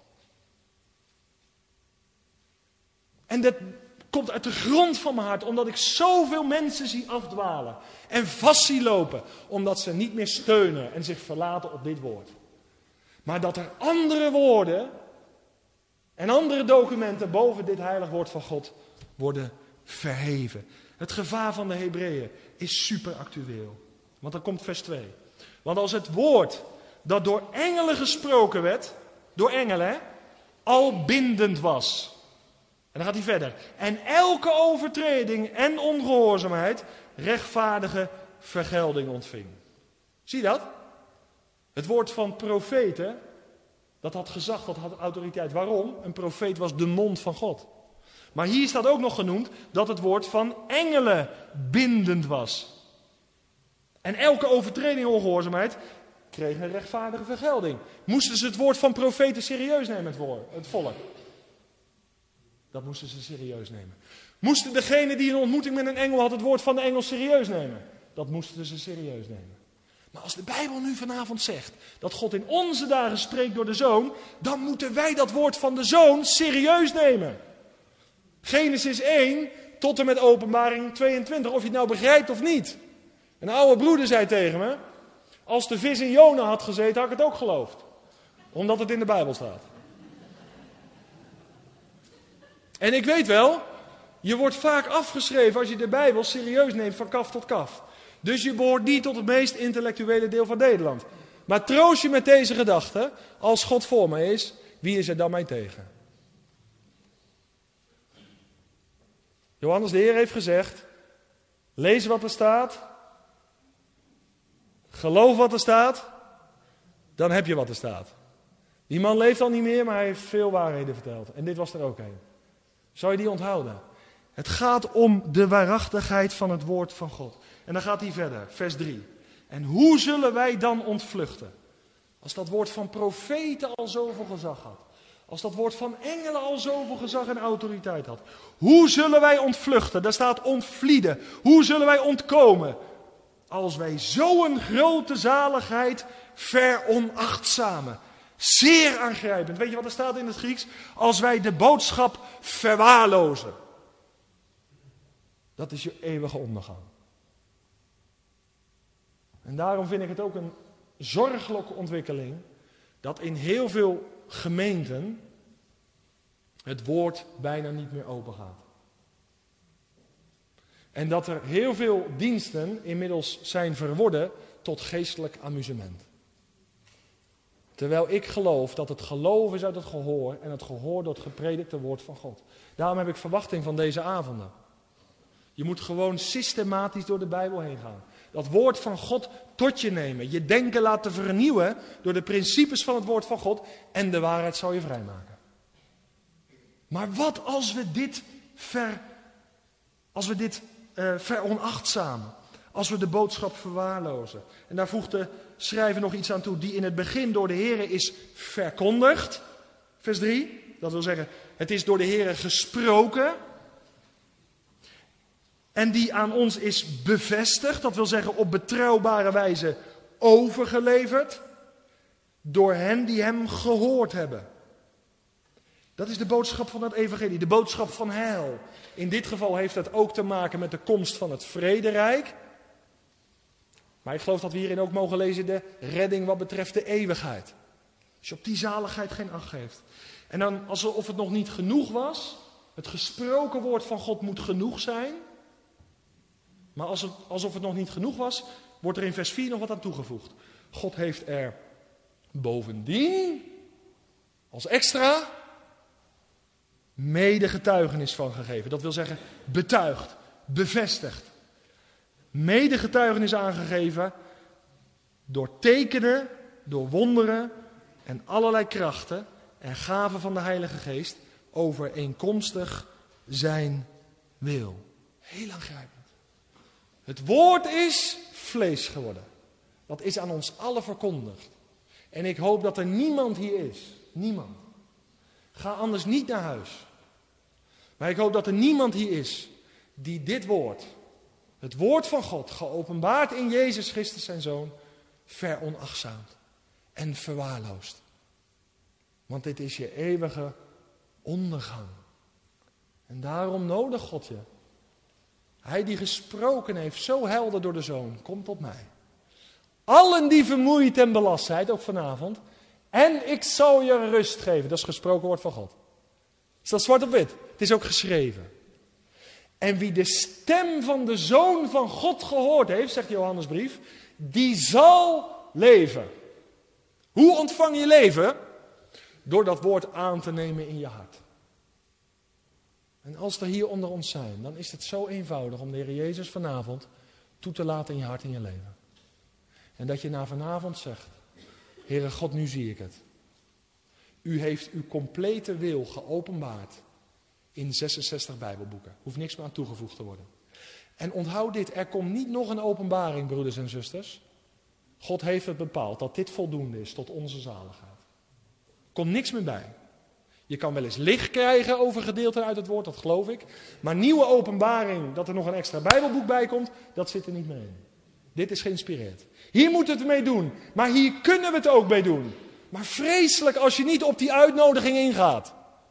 En dat komt uit de grond van mijn hart, omdat ik zoveel mensen zie afdwalen en vast zie lopen, omdat ze niet meer steunen en zich verlaten op dit woord. Maar dat er andere woorden en andere documenten boven dit heilig woord van God worden verheven. Het gevaar van de Hebreeën is super actueel. Want dan komt vers twee. Want als het woord dat door engelen gesproken werd, door engelen, hè, al bindend was. En dan gaat hij verder. En elke overtreding en ongehoorzaamheid rechtvaardige vergelding ontving. Zie je dat? Het woord van profeten, dat had gezag, dat had autoriteit. Waarom? Een profeet was de mond van God. Maar hier staat ook nog genoemd dat het woord van engelen bindend was. En elke overtreding en ongehoorzaamheid kreeg een rechtvaardige vergelding. Moesten ze het woord van profeten serieus nemen, het, woord, het volk? Dat moesten ze serieus nemen. Moesten degene die een ontmoeting met een engel had het woord van de engel serieus nemen? Dat moesten ze serieus nemen. Maar als de Bijbel nu vanavond zegt dat God in onze dagen spreekt door de Zoon, dan moeten wij dat woord van de Zoon serieus nemen. Genesis één tot en met Openbaring tweeëntwintig, of je het nou begrijpt of niet. Een oude broeder zei tegen me, als de vis in Jona had gezeten, had ik het ook geloofd. Omdat het in de Bijbel staat. En ik weet wel, je wordt vaak afgeschreven als je de Bijbel serieus neemt van kaf tot kaf. Dus je behoort niet tot het meest intellectuele deel van Nederland. Maar troost je met deze gedachte, als God voor mij is, Wie is er dan mij tegen? Johannes de Heer heeft gezegd, lees wat er staat, geloof wat er staat, dan heb je wat er staat. Die man leeft al niet meer, maar hij heeft veel waarheden verteld. En dit was er ook een. Zou je die onthouden? Het gaat om de waarachtigheid van het woord van God. En dan gaat hij verder, vers drie. En hoe zullen wij dan ontvluchten? Als dat woord van profeten al zoveel gezag had. Als dat woord van engelen al zoveel gezag en autoriteit had. Hoe zullen wij ontvluchten? Daar staat ontvlieden. Hoe zullen wij ontkomen? Als wij zo'n grote zaligheid veronachtzamen. Zeer aangrijpend. Weet je wat er staat in het Grieks? Als wij de boodschap verwaarlozen. Dat is je eeuwige ondergang. En daarom vind ik het ook een zorgelijke ontwikkeling dat in heel veel gemeenten het woord bijna niet meer open gaat. En dat er heel veel diensten inmiddels zijn verworden tot geestelijk amusement. Terwijl ik geloof dat het geloof is uit het gehoor en het gehoor door het gepredikte woord van God. Daarom heb ik verwachting van deze avonden. Je moet gewoon systematisch door de Bijbel heen gaan. Dat woord van God tot je nemen. Je denken laten vernieuwen door de principes van het woord van God. En de waarheid zal je vrijmaken. Maar wat als we dit, ver, als we dit uh, veronachtzamen? Als we de boodschap verwaarlozen. En daar voegt de schrijver nog iets aan toe. Die in het begin door de Here is verkondigd. Vers drie. Dat wil zeggen, het is door de Here gesproken. En die aan ons is bevestigd. Dat wil zeggen op betrouwbare wijze overgeleverd. Door hen die hem gehoord hebben. Dat is de boodschap van het evangelie. De boodschap van heil. In dit geval heeft het ook te maken met de komst van het vrederijk. Maar ik geloof dat we hierin ook mogen lezen de redding wat betreft de eeuwigheid. Als je op die zaligheid geen acht geeft. En dan alsof het nog niet genoeg was. Het gesproken woord van God moet genoeg zijn. Maar als het, alsof het nog niet genoeg was, wordt er in vers vier nog wat aan toegevoegd. God heeft er bovendien, als extra, medegetuigenis van gegeven. Dat wil zeggen betuigd, bevestigd. Medegetuigenis aangegeven door tekenen, door wonderen en allerlei krachten en gaven van de Heilige Geest overeenkomstig zijn wil. Heel aangrijpend. Het woord is vlees geworden. Dat is aan ons allen verkondigd. En ik hoop dat er niemand hier is. Niemand. Ga anders niet naar huis. Maar ik hoop dat er niemand hier is die dit woord, het woord van God, geopenbaard in Jezus Christus zijn Zoon, veronachtzaamt en verwaarloost. Want dit is je eeuwige ondergang. En daarom nodigt God je. Hij die gesproken heeft, zo helder door de Zoon, kom tot mij. Allen die vermoeid en belast zijn, ook vanavond. En ik zal je rust geven. Dat is gesproken woord van God. Is dat zwart op wit? Het is ook geschreven. En wie de stem van de Zoon van God gehoord heeft, zegt Johannes' brief, die zal leven. Hoe ontvang je leven? Door dat woord aan te nemen in je hart. En als er hier onder ons zijn, dan is het zo eenvoudig om de Heer Jezus vanavond toe te laten in je hart en je leven. En dat je na vanavond zegt, Heere God, nu zie ik het. U heeft uw complete wil geopenbaard in zesenzestig Bijbelboeken. Hoeft niks meer aan toegevoegd te worden. En onthoud dit, er komt niet nog een openbaring, broeders en zusters. God heeft het bepaald dat dit voldoende is tot onze zaligheid. Er komt niks meer bij. Je kan wel eens licht krijgen over gedeelten uit het woord, dat geloof ik. Maar nieuwe openbaring, dat er nog een extra Bijbelboek bij komt, dat zit er niet meer in. Dit is geïnspireerd. Hier moeten we het mee doen, maar hier kunnen we het ook mee doen. Maar vreselijk als je niet op die uitnodiging ingaat.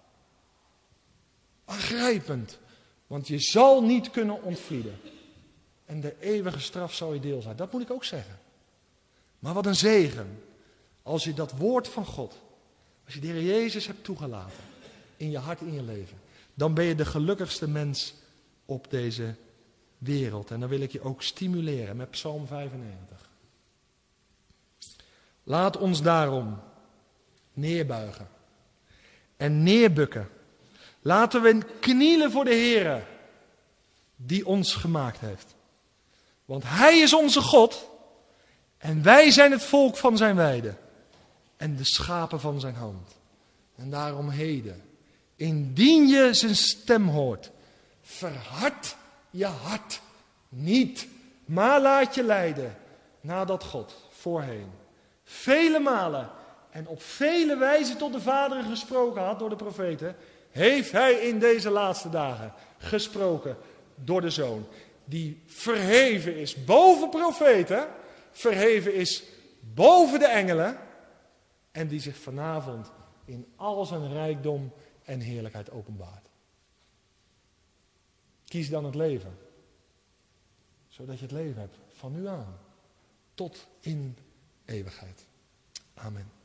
Aangrijpend, want je zal niet kunnen ontvlieden. En de eeuwige straf zal je deel zijn, dat moet ik ook zeggen. Maar wat een zegen, als je dat woord van God, als je de Heer Jezus hebt toegelaten in je hart, in je leven, dan ben je de gelukkigste mens op deze wereld. En dan wil ik je ook stimuleren met Psalm vijfennegentig. Laat ons daarom neerbuigen en neerbukken. Laten we knielen voor de Heere die ons gemaakt heeft. Want Hij is onze God en wij zijn het volk van zijn weide en de schapen van zijn hand. En daarom heden, indien je zijn stem hoort, verhard je hart niet, maar laat je leiden nadat God voorheen vele malen en op vele wijzen tot de vaderen gesproken had door de profeten, heeft Hij in deze laatste dagen gesproken door de Zoon, die verheven is boven profeten, verheven is boven de engelen en die zich vanavond in al zijn rijkdom en heerlijkheid openbaart. Kies dan het leven, zodat je het leven hebt van nu aan tot in eeuwigheid. Amen.